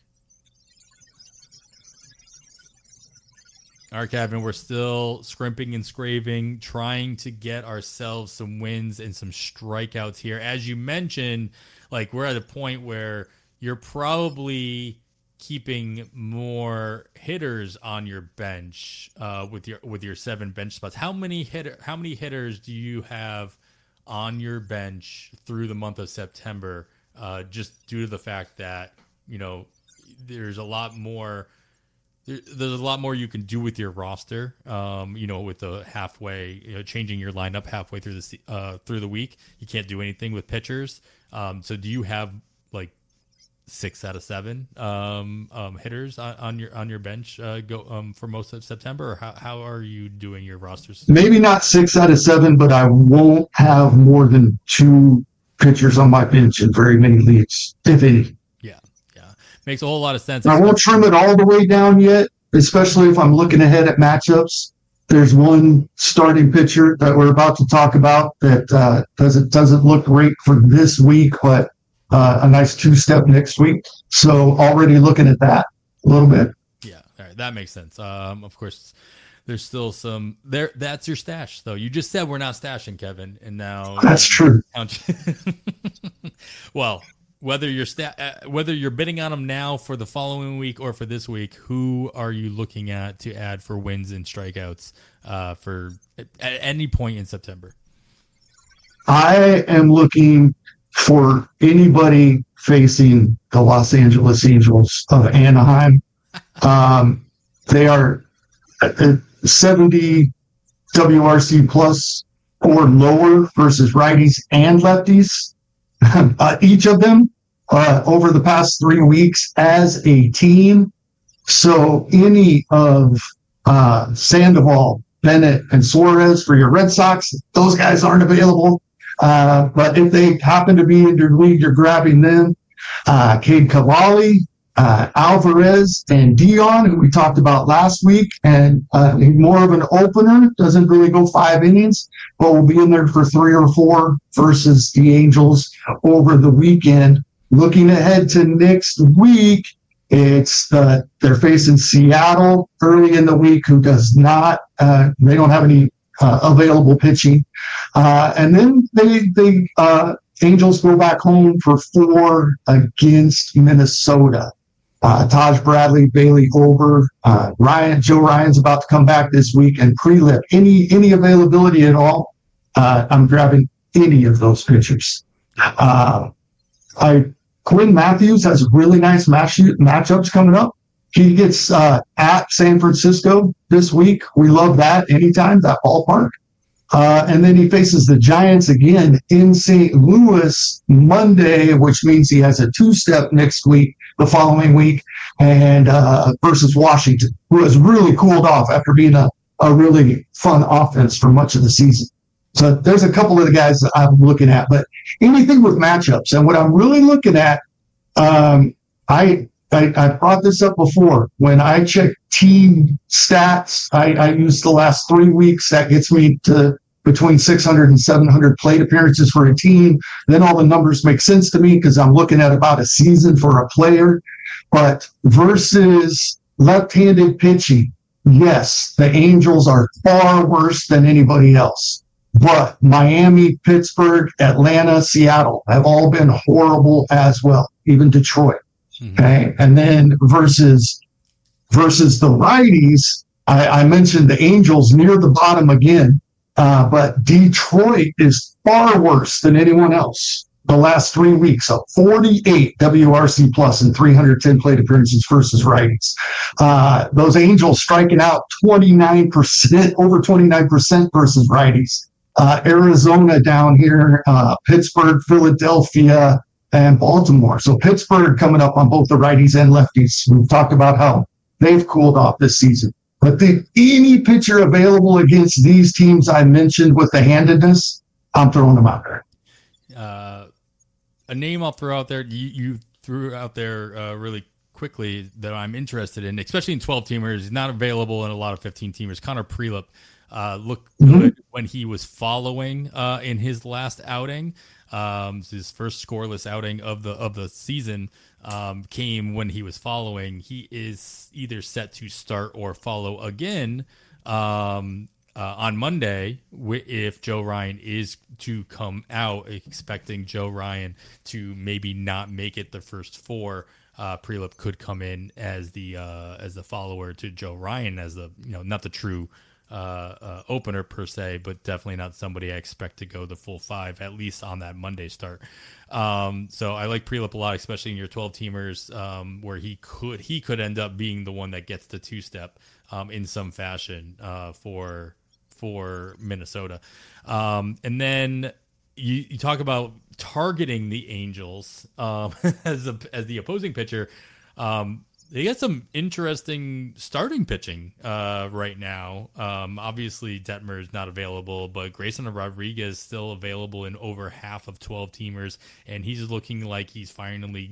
All right, Kevin, we're still scrimping and scraping, trying to get ourselves some wins and some strikeouts here. As you mentioned, like we're at a point where you're probably keeping more hitters on your bench uh, with your with your seven bench spots. How many hitter how many hitters do you have on your bench through the month of September? Uh, just due to the fact that, you know, there's a lot more. There's a lot more you can do with your roster, um, you know, with the halfway, you know, changing your lineup halfway through the uh, through the week. You can't do anything with pitchers. Um, so do you have like six out of seven um, um, hitters on, on your on your bench uh, go um, for most of September, or how how are you doing your rosters? Maybe not six out of seven, but I won't have more than two pitchers on my bench in very many leagues, if any. Makes a whole lot of sense. I won't trim it all the way down yet, especially if I'm looking ahead at matchups. There's one starting pitcher that we're about to talk about that uh, doesn't doesn't look great for this week, but uh, a nice two-step next week. So already looking at that a little bit. Yeah, all right, that makes sense. Um, of course, there's still some there. That's your stash, though. You just said we're not stashing, Kevin, and now that's true. Well, whether you're sta- uh, whether you're bidding on them now for the following week or for this week, who are you looking at to add for wins and strikeouts uh, for at any point in September? I am looking for anybody facing the Los Angeles Angels of Anaheim. Um, they are seventy W R C plus or lower versus righties and lefties. Uh, each of them uh, over the past three weeks as a team. So any of uh, Sandoval, Bennett, and Suarez for your Red Sox, those guys aren't available. Uh, but if they happen to be in your league, you're grabbing them. Uh, Cade Cavalli, uh, Alvarez, and Dion, who we talked about last week, and uh, more of an opener, doesn't really go five innings, but will be in there for three or four versus the Angels over the weekend. Looking ahead to next week, it's the, they're facing Seattle early in the week, who does not, uh, they don't have any uh, available pitching. Uh, and then they, they, uh, Angels go back home for four against Minnesota. Uh, Taj Bradley, Bailey Ober, uh, Ryan, Joe Ryan's about to come back this week, and Prelip. Any any availability at all, uh, I'm grabbing any of those pitchers. Uh, I Quinn Matthews has really nice match matchups coming up. He gets uh, at San Francisco this week. We love that anytime, that ballpark. Uh, and then he faces the Giants again in Saint Louis Monday, which means he has a two-step next week, the following week, and uh, versus Washington, who has really cooled off after being a, a really fun offense for much of the season. So there's a couple of the guys that I'm looking at, but anything with matchups. And what I'm really looking at, um, I, I I brought this up before. When I check team stats, I, I use the last three weeks. That gets me to between six hundred and seven hundred plate appearances for a team. Then all the numbers make sense to me because I'm looking at about a season for a player. But versus left-handed pitching, yes, the Angels are far worse than anybody else. But Miami, Pittsburgh, Atlanta, Seattle have all been horrible as well, even Detroit. Mm-hmm. Okay. And then versus versus the righties, I, I mentioned the Angels near the bottom again, uh, but Detroit is far worse than anyone else the last three weeks. So forty-eight W R C plus and three hundred ten plate appearances versus righties. Uh, those Angels striking out twenty-nine percent, over twenty-nine percent versus righties. Uh, Arizona down here, uh, Pittsburgh, Philadelphia, and Baltimore. So Pittsburgh coming up on both the righties and lefties. We've talked about how they've cooled off this season. But the, any pitcher available against these teams I mentioned with the handedness, I'm throwing them out there. Uh, a name I'll throw out there, you, you threw out there uh, really quickly that I'm interested in, especially in twelve-teamers. He's not available in a lot of fifteen-teamers. Connor Prelip uh, looked good mm-hmm. when he was following uh, in his last outing. Um, his first scoreless outing of the of the season um, came when he was following. He is either set to start or follow again um, uh, on Monday if Joe Ryan is to come out, expecting Joe Ryan to maybe not make it the first four. Uh, Prelip could come in as the uh, as the follower to Joe Ryan, as the you know not the true Uh, uh, opener per se, but definitely not somebody I expect to go the full five, at least on that Monday start. Um, so I like Prelip a lot, especially in your twelve teamers, um, where he could he could end up being the one that gets the two step um, in some fashion uh, for for Minnesota. Um, and then you, you talk about targeting the Angels um, as a, as the opposing pitcher. Um, They got some interesting starting pitching uh, right now. Um, obviously, Detmer is not available, but Grayson Rodriguez is still available in over half of twelve-teamers, and he's looking like he's finally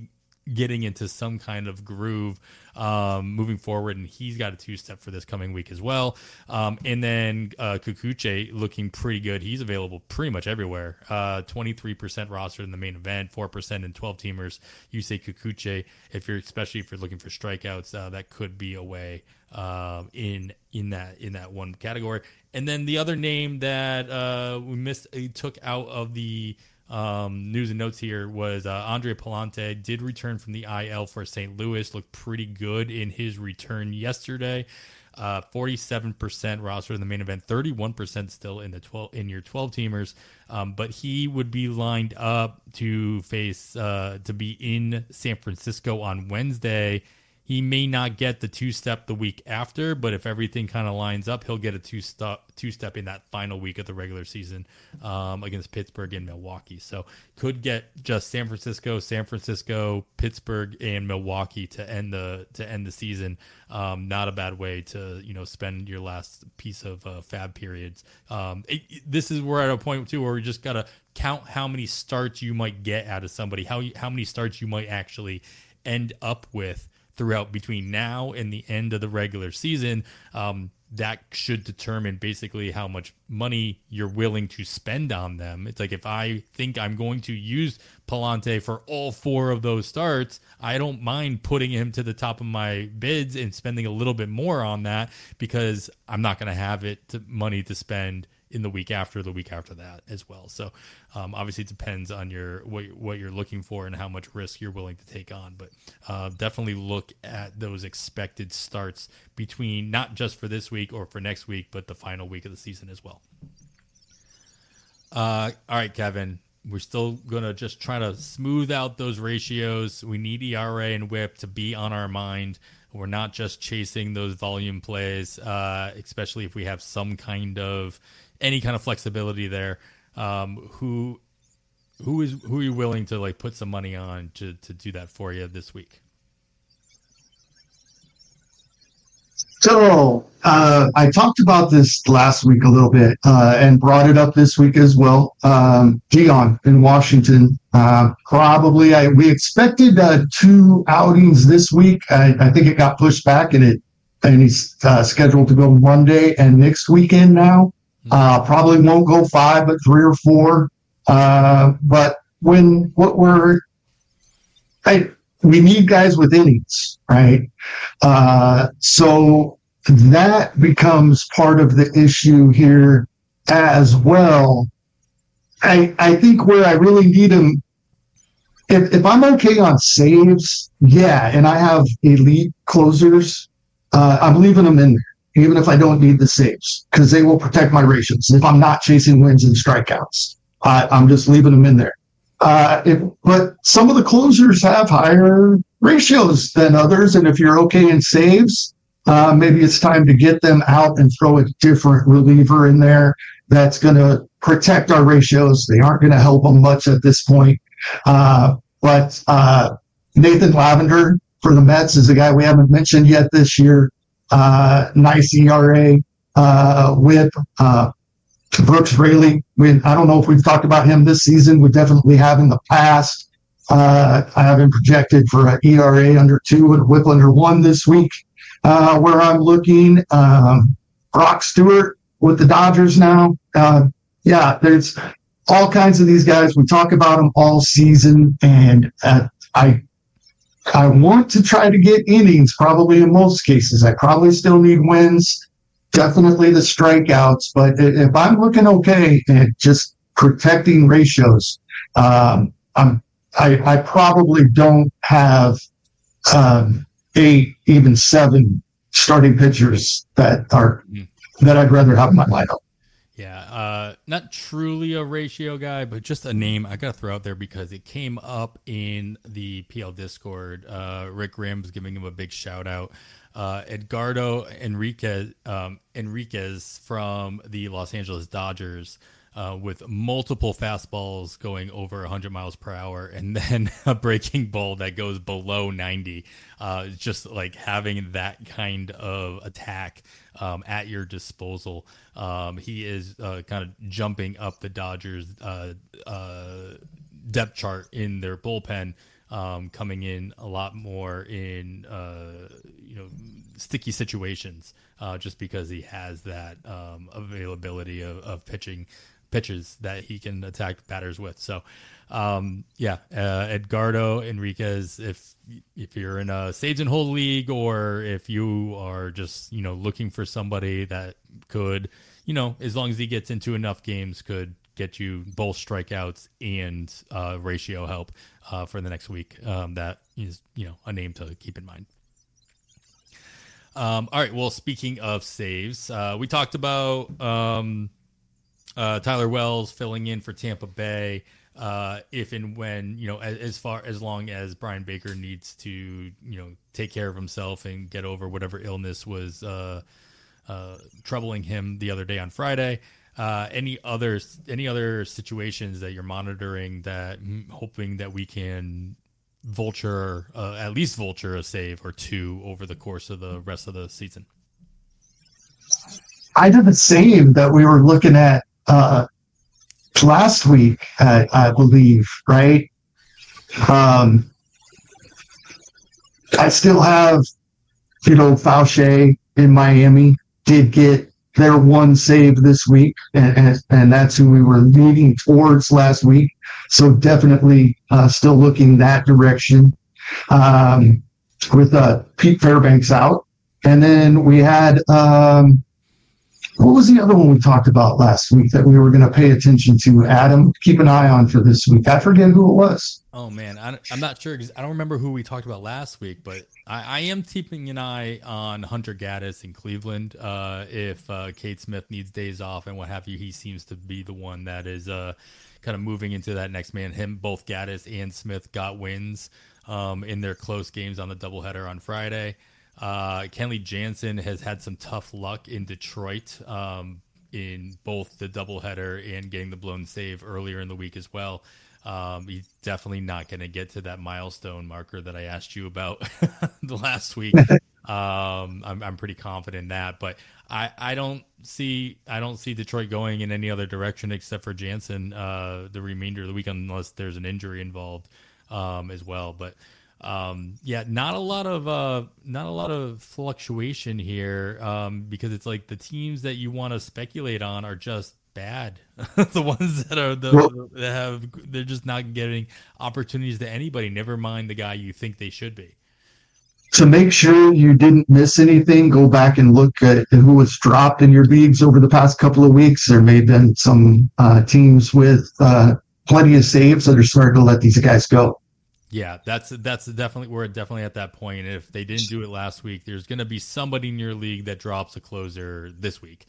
getting into some kind of groove um, moving forward, and he's got a two-step for this coming week as well. Um, and then uh, Kikuchi looking pretty good. He's available pretty much everywhere. Uh, twenty-three percent rostered in the main event, four percent in twelve-teamers. You say Kikuchi, if you're especially if you're looking for strikeouts, uh, that could be a way um, in in that in that one category. And then the other name that uh, we missed, uh, took out of the Um, news and notes here was uh, Andre Palante did return from the I L for Saint Louis. Looked pretty good in his return yesterday. Uh, forty-seven percent roster in the main event, thirty-one percent still in the twelve in your twelve teamers. Um, but he would be lined up to face uh, to be in San Francisco on Wednesday. He may not get the two-step the week after, but if everything kind of lines up, he'll get a two-step two-step in that final week of the regular season um, against Pittsburgh and Milwaukee. So could get just San Francisco, San Francisco, Pittsburgh, and Milwaukee to end the to end the season. Um, not a bad way to you know spend your last piece of uh, fab periods. Um, it, this is we're at a point too where we just gotta count how many starts you might get out of somebody, how how many starts you might actually end up with throughout between now and the end of the regular season. Um, that should determine basically how much money you're willing to spend on them. It's like, if I think I'm going to use Palante for all four of those starts, I don't mind putting him to the top of my bids and spending a little bit more on that, because I'm not going to have it to money to spend in the week after, the week after that as well. So um, obviously it depends on your what, what you're looking for and how much risk you're willing to take on. But uh, definitely look at those expected starts between, not just for this week or for next week, but the final week of the season as well. Uh, all right, Kevin, we're still going to just try to smooth out those ratios. We need E R A and whip to be on our mind. We're not just chasing those volume plays, uh, especially if we have some kind of any kind of flexibility there. Um, who who is who are you willing to like put some money on to to do that for you this week? So uh, I talked about this last week a little bit uh, and brought it up this week as well. Um, Dion in Washington, uh, probably I, we expected uh, two outings this week. I, I think it got pushed back, and it and he's uh, scheduled to go Monday and next weekend now. Uh, probably won't go five, but three or four. Uh, but when what we're, I, we need guys with innings, right? Uh, so that becomes part of the issue here as well. I I think where I really need him, if if I'm okay on saves, yeah, and I have elite closers, uh, I'm leaving them in there, even if I don't need the saves, because they will protect my ratios. If I'm not chasing wins and strikeouts, I, I'm just leaving them in there. Uh, if, but some of the closers have higher ratios than others, and if you're okay in saves, uh, maybe it's time to get them out and throw a different reliever in there that's going to protect our ratios. They aren't going to help them much at this point. Uh, but uh, Nathan Lavender for the Mets is a guy we haven't mentioned yet this year. Uh, nice E R A, uh, whip, uh, Brooks Raley. We, I don't know if we've talked about him this season. We definitely have in the past. Uh, I have him projected for an E R A under two and a whip under one this week, uh, where I'm looking. Um, Brock Stewart with the Dodgers now. Uh, yeah, there's all kinds of these guys. We talk about them all season, and uh, I I want to try to get innings, probably in most cases. I probably still need wins, definitely the strikeouts. But if I'm looking okay at just protecting ratios, um, I'm, I, I probably don't have um, eight, even seven starting pitchers that are that I'd rather have in my lineup. Yeah, uh, not truly a ratio guy, but just a name I got to throw out there because it came up in the P L Discord. Uh, Rick Graham was giving him a big shout out. Uh, Edgardo Enriquez, um, Enriquez from the Los Angeles Dodgers, uh, with multiple fastballs going over one hundred miles per hour and then a breaking ball that goes below ninety. Uh, just like having that kind of attack um, at your disposal. Um, he is uh, kind of jumping up the Dodgers uh, uh, depth chart in their bullpen. um, coming in a lot more in uh, you know sticky situations, uh, just because he has that um, availability of, of pitching pitches that he can attack batters with. So, um, yeah, uh, Edgardo Enriquez, if if you're in a saves and hold league, or if you are just you know looking for somebody that could, you know, as long as he gets into enough games, could get you both strikeouts and uh, ratio help uh, for the next week. Um, that is, you know, a name to keep in mind. Um, all right. Well, speaking of saves, uh, we talked about um, uh, Tyler Wells filling in for Tampa Bay. Uh, if and when, you know, as, as far as long as Brian Baker needs to, you know, take care of himself and get over whatever illness was uh, uh, troubling him the other day on Friday. Uh, any other any other situations that you're monitoring that hoping that we can vulture uh, at least vulture a save or two over the course of the rest of the season? I did the same that we were looking at uh, last week, I, I believe, right? Um, I still have, you know, Fauché in Miami did get their one save this week, and, and, and that's who we were leading towards last week. So definitely uh, still looking that direction um, with uh, Pete Fairbanks out. And then we had, um, what was the other one we talked about last week that we were going to pay attention to, Adam? Keep an eye on for this week. I forget who it was. Oh, man, I, I'm not sure. I don't remember who we talked about last week, but I, I am keeping an eye on Hunter Gaddis in Cleveland. Uh, if uh, Cade Smith needs days off and what have you, he seems to be the one that is uh, kind of moving into that next man. Him, both Gaddis and Smith got wins um, in their close games on the doubleheader on Friday. Uh, Kenley Jansen has had some tough luck in Detroit um, in both the doubleheader and getting the blown save earlier in the week as well. Um, he's definitely not going to get to that milestone marker that I asked you about the last week. Um, I'm, I'm pretty confident in that, but I, I don't see I don't see Detroit going in any other direction except for Jansen uh, the remainder of the week, unless there's an injury involved um, as well. But um, yeah, not a lot of uh, not a lot of fluctuation here um, because it's like the teams that you want to speculate on are just bad. The ones that are the well, that have they're just not getting opportunities to anybody, never mind the guy you think they should be. To make sure you didn't miss anything, go back and look at who was dropped in your leagues over the past couple of weeks. There may have been some uh, teams with uh, plenty of saves that are starting to let these guys go. Yeah, that's that's definitely we're definitely at that point. If they didn't do it last week, there's going to be somebody in your league that drops a closer this week.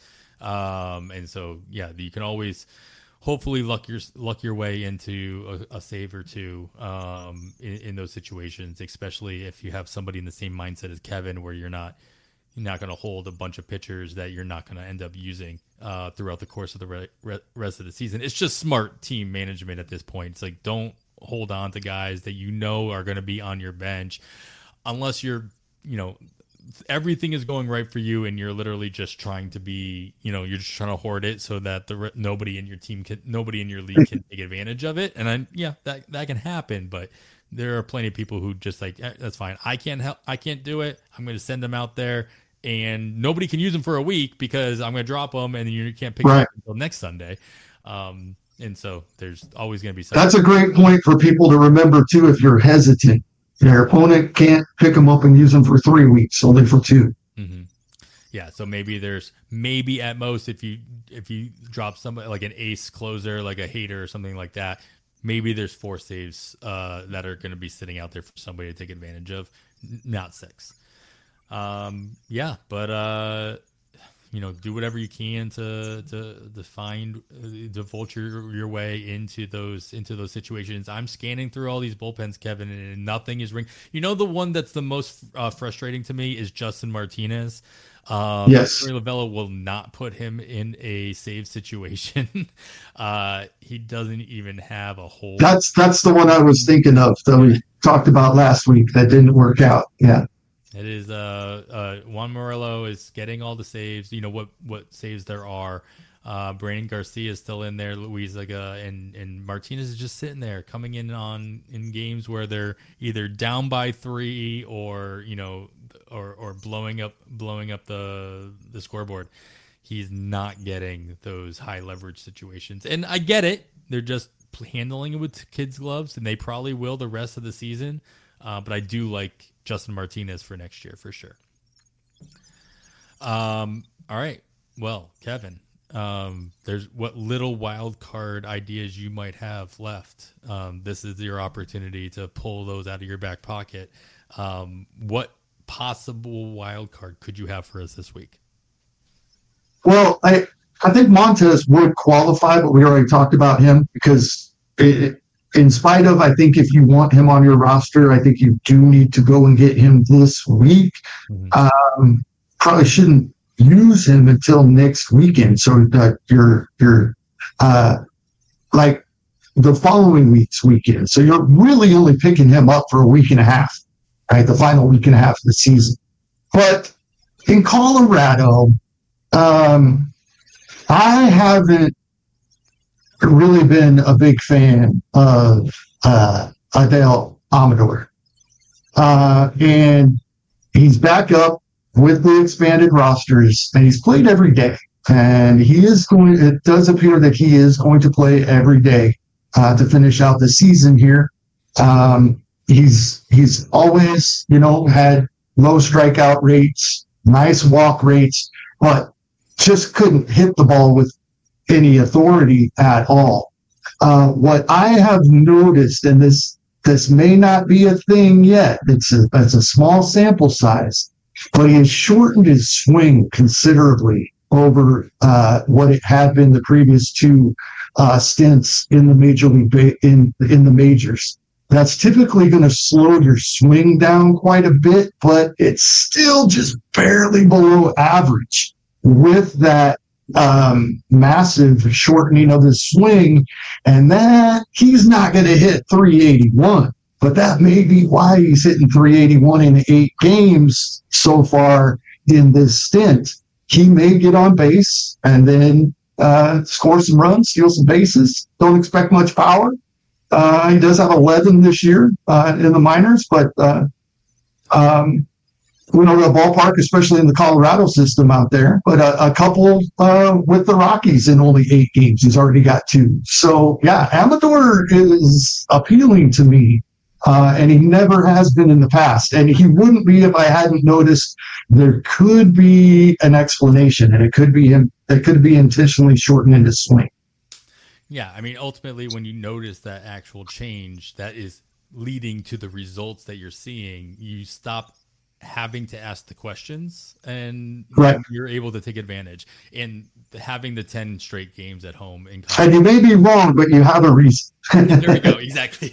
Um, and so, yeah, you can always hopefully luck your luck your way into a, a save or two um, in, in those situations, especially if you have somebody in the same mindset as Kevin, where you're not you're not going to hold a bunch of pitchers that you're not going to end up using uh, throughout the course of the re- re- rest of the season. It's just smart team management at this point. It's like, don't hold on to guys that you know are going to be on your bench unless you're, you know, everything is going right for you and you're literally just trying to be, you know, you're just trying to hoard it so that the nobody in your team can, nobody in your league can take advantage of it. And I, yeah, that, that can happen, but there are plenty of people who just like, eh, that's fine. I can't help, I can't do it. I'm going to send them out there and nobody can use them for a week because I'm going to drop them and you can't pick right. them up until next Sunday. Um, and so there's always going to be something. That's a great point for people to remember too, if you're hesitant. Their opponent can't pick them up and use them for three weeks, only for two. Mm-hmm. Yeah, so maybe there's maybe at most if you if you drop somebody like an ace closer, like a hater or something like that, maybe there's four saves uh, that are going to be sitting out there for somebody to take advantage of, not six. Um, yeah, but uh, you know, do whatever you can to to to find to vulture your way into those into those situations. I'm scanning through all these bullpens, Kevin, and nothing is ring. You know, the one that's the most uh, frustrating to me is Justin Martinez. Um, yes, Lavella will not put him in a save situation. uh, he doesn't even have a hold. That's that's the one I was thinking of that we talked about last week that didn't work out. Yeah. It is uh, uh, Juan Morello is getting all the saves. You know what what saves there are. Uh, Brandon Garcia is still in there. Luizaga and and Martinez is just sitting there, coming in on in games where they're either down by three or you know or or blowing up blowing up the the scoreboard. He's not getting those high leverage situations, and I get it. They're just handling it with kids' gloves, and they probably will the rest of the season. Uh, but I do like Justin Martinez for next year for sure. Um. All right. Well, Kevin. Um, there's what little wild card ideas you might have left. Um, this is your opportunity to pull those out of your back pocket. Um, what possible wild card could you have for us this week? Well, I I think Montez would qualify, but we already talked about him because it, in spite of, I think if you want him on your roster, I think you do need to go and get him this week. Mm-hmm. Um, probably shouldn't use him until next weekend, so that you're you're uh like the following week's weekend. So you're really only picking him up for a week and a half, right? The final week and a half of the season. But in Colorado, um, I haven't really been a big fan of uh, Adael Amador, uh, and he's back up with the expanded rosters, and he's played every day. And he is going, it does appear that he is going to play every day uh, to finish out the season here. Um, he's, he's always, you know, had low strikeout rates, nice walk rates, but just couldn't hit the ball with any authority at all. Uh, what I have noticed, and this, this may not be a thing yet, it's a, it's a small sample size, but he has shortened his swing considerably over uh, what it had been the previous two uh, stints in the major league ba- in in the majors. That's typically going to slow your swing down quite a bit, but it's still just barely below average with that um, massive shortening of his swing, and that he's not going to hit three eighty-one. But that may be why he's hitting three eighty-one in eight games so far in this stint. He may get on base and then uh, score some runs, steal some bases. Don't expect much power. Uh, he does have eleven this year uh, in the minors, but uh, um, we know the ballpark, especially in the Colorado system out there. But a, a couple uh, with the Rockies in only eight games, he's already got two. So yeah, Amador is appealing to me. Uh, and he never has been in the past. And he wouldn't be if I hadn't noticed there could be an explanation, and it could be him, it could be intentionally shortening his swing. Yeah, I mean, ultimately, when you notice that actual change that is leading to the results that you're seeing, you stop having to ask the questions, and right. you're able to take advantage. And having the ten straight games at home in college, and you may be wrong, but you have a reason. There we go. Exactly.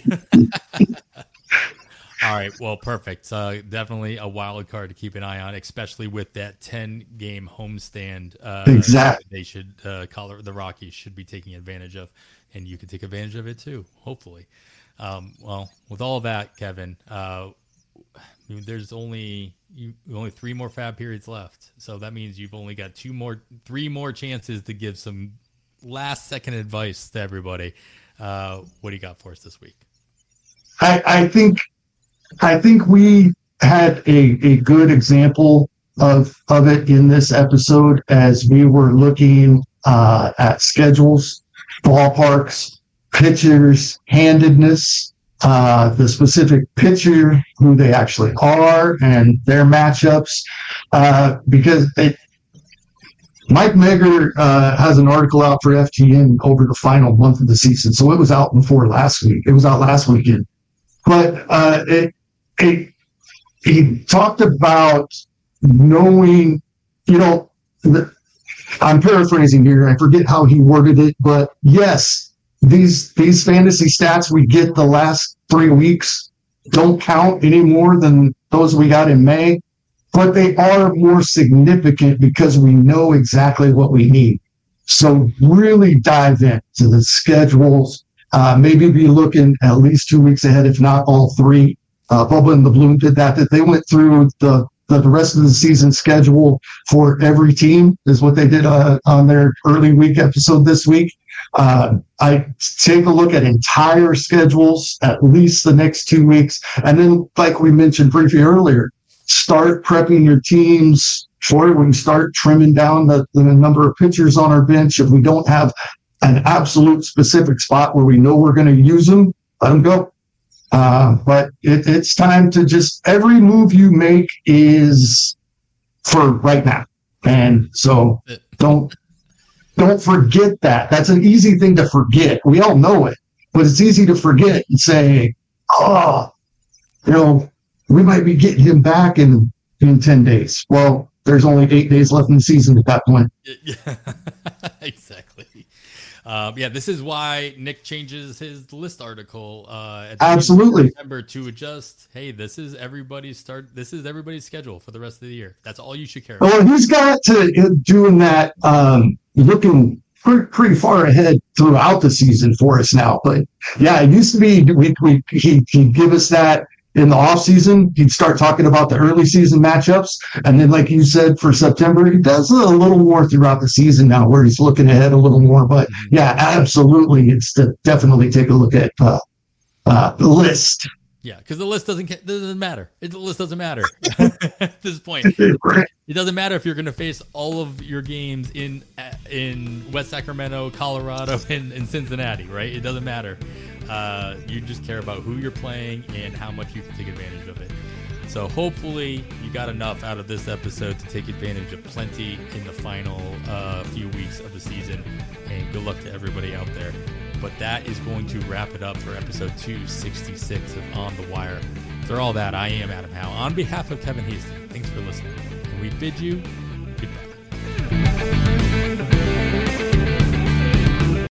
All right. Well, perfect. Uh, definitely a wild card to keep an eye on, especially with that ten game homestand. Uh, exactly. They should, uh, Colorado, the Rockies should be taking advantage of, and you can take advantage of it too, hopefully. Um, well, with all of that, Kevin, uh, I mean, there's only you only three more fab periods left, so that means you've only got two more, three more chances to give some last second advice to everybody. Uh, what do you got for us this week? I, I think, I think we had a, a good example of of it in this episode as we were looking uh, at schedules, ballparks, pitchers, handedness. Uh, the specific pitcher, who they actually are, and their matchups. Uh, because it, Mike Megger uh, has an article out for F T N over the final month of the season, so it was out before last week. It was out last weekend, but uh, it, it he talked about knowing, you know, the, I'm paraphrasing here. I forget how he worded it, but yes. These these fantasy stats we get the last three weeks don't count any more than those we got in May, but they are more significant because we know exactly what we need. So really dive into the schedules. Uh, maybe be looking at least two weeks ahead, if not all three. Uh, Bubba and the Bloom did that. That they went through the the, the rest of the season schedule for every team is what they did uh, on their early week episode this week. Uh, I take a look at entire schedules, at least the next two weeks. And then, like we mentioned briefly earlier, start prepping your teams for it. We can start trimming down the, the number of pitchers on our bench. If we don't have an absolute specific spot where we know we're going to use them, let them go. Uh, but it, it's time to just, every move you make is for right now. And so don't, don't forget that. That's an easy thing to forget. We all know it, but it's easy to forget and say, oh, you know, we might be getting him back in, in ten days. Well, there's only eight days left in the season at that point. Yeah, exactly. Um, yeah, this is why Nick changes his list article uh, at the Absolutely. September to adjust. Hey, this is everybody's start. This is everybody's schedule for the rest of the year. That's all you should care about. Well, he's got to doing that, um, looking pretty, pretty far ahead throughout the season for us now. But yeah, it used to be we, we he he'd give us that in the off season. He'd start talking about the early season matchups, and then, like you said, for September, he does a little more throughout the season now, where he's looking ahead a little more. But yeah, absolutely, it's to definitely take a look at uh, uh, the list. Yeah, because the list doesn't doesn't matter. It, the list doesn't matter at this point. It doesn't matter if you're going to face all of your games in in West Sacramento, Colorado, and, and Cincinnati, right? It doesn't matter. Uh, you just care about who you're playing and how much you can take advantage of it. So hopefully you got enough out of this episode to take advantage of plenty in the final uh, few weeks of the season. And good luck to everybody out there. But that is going to wrap it up for episode two sixty-six of On the Wire. For all that, I am Adam Howe. On behalf of Kevin Hastings, thanks for listening. And we bid you goodbye.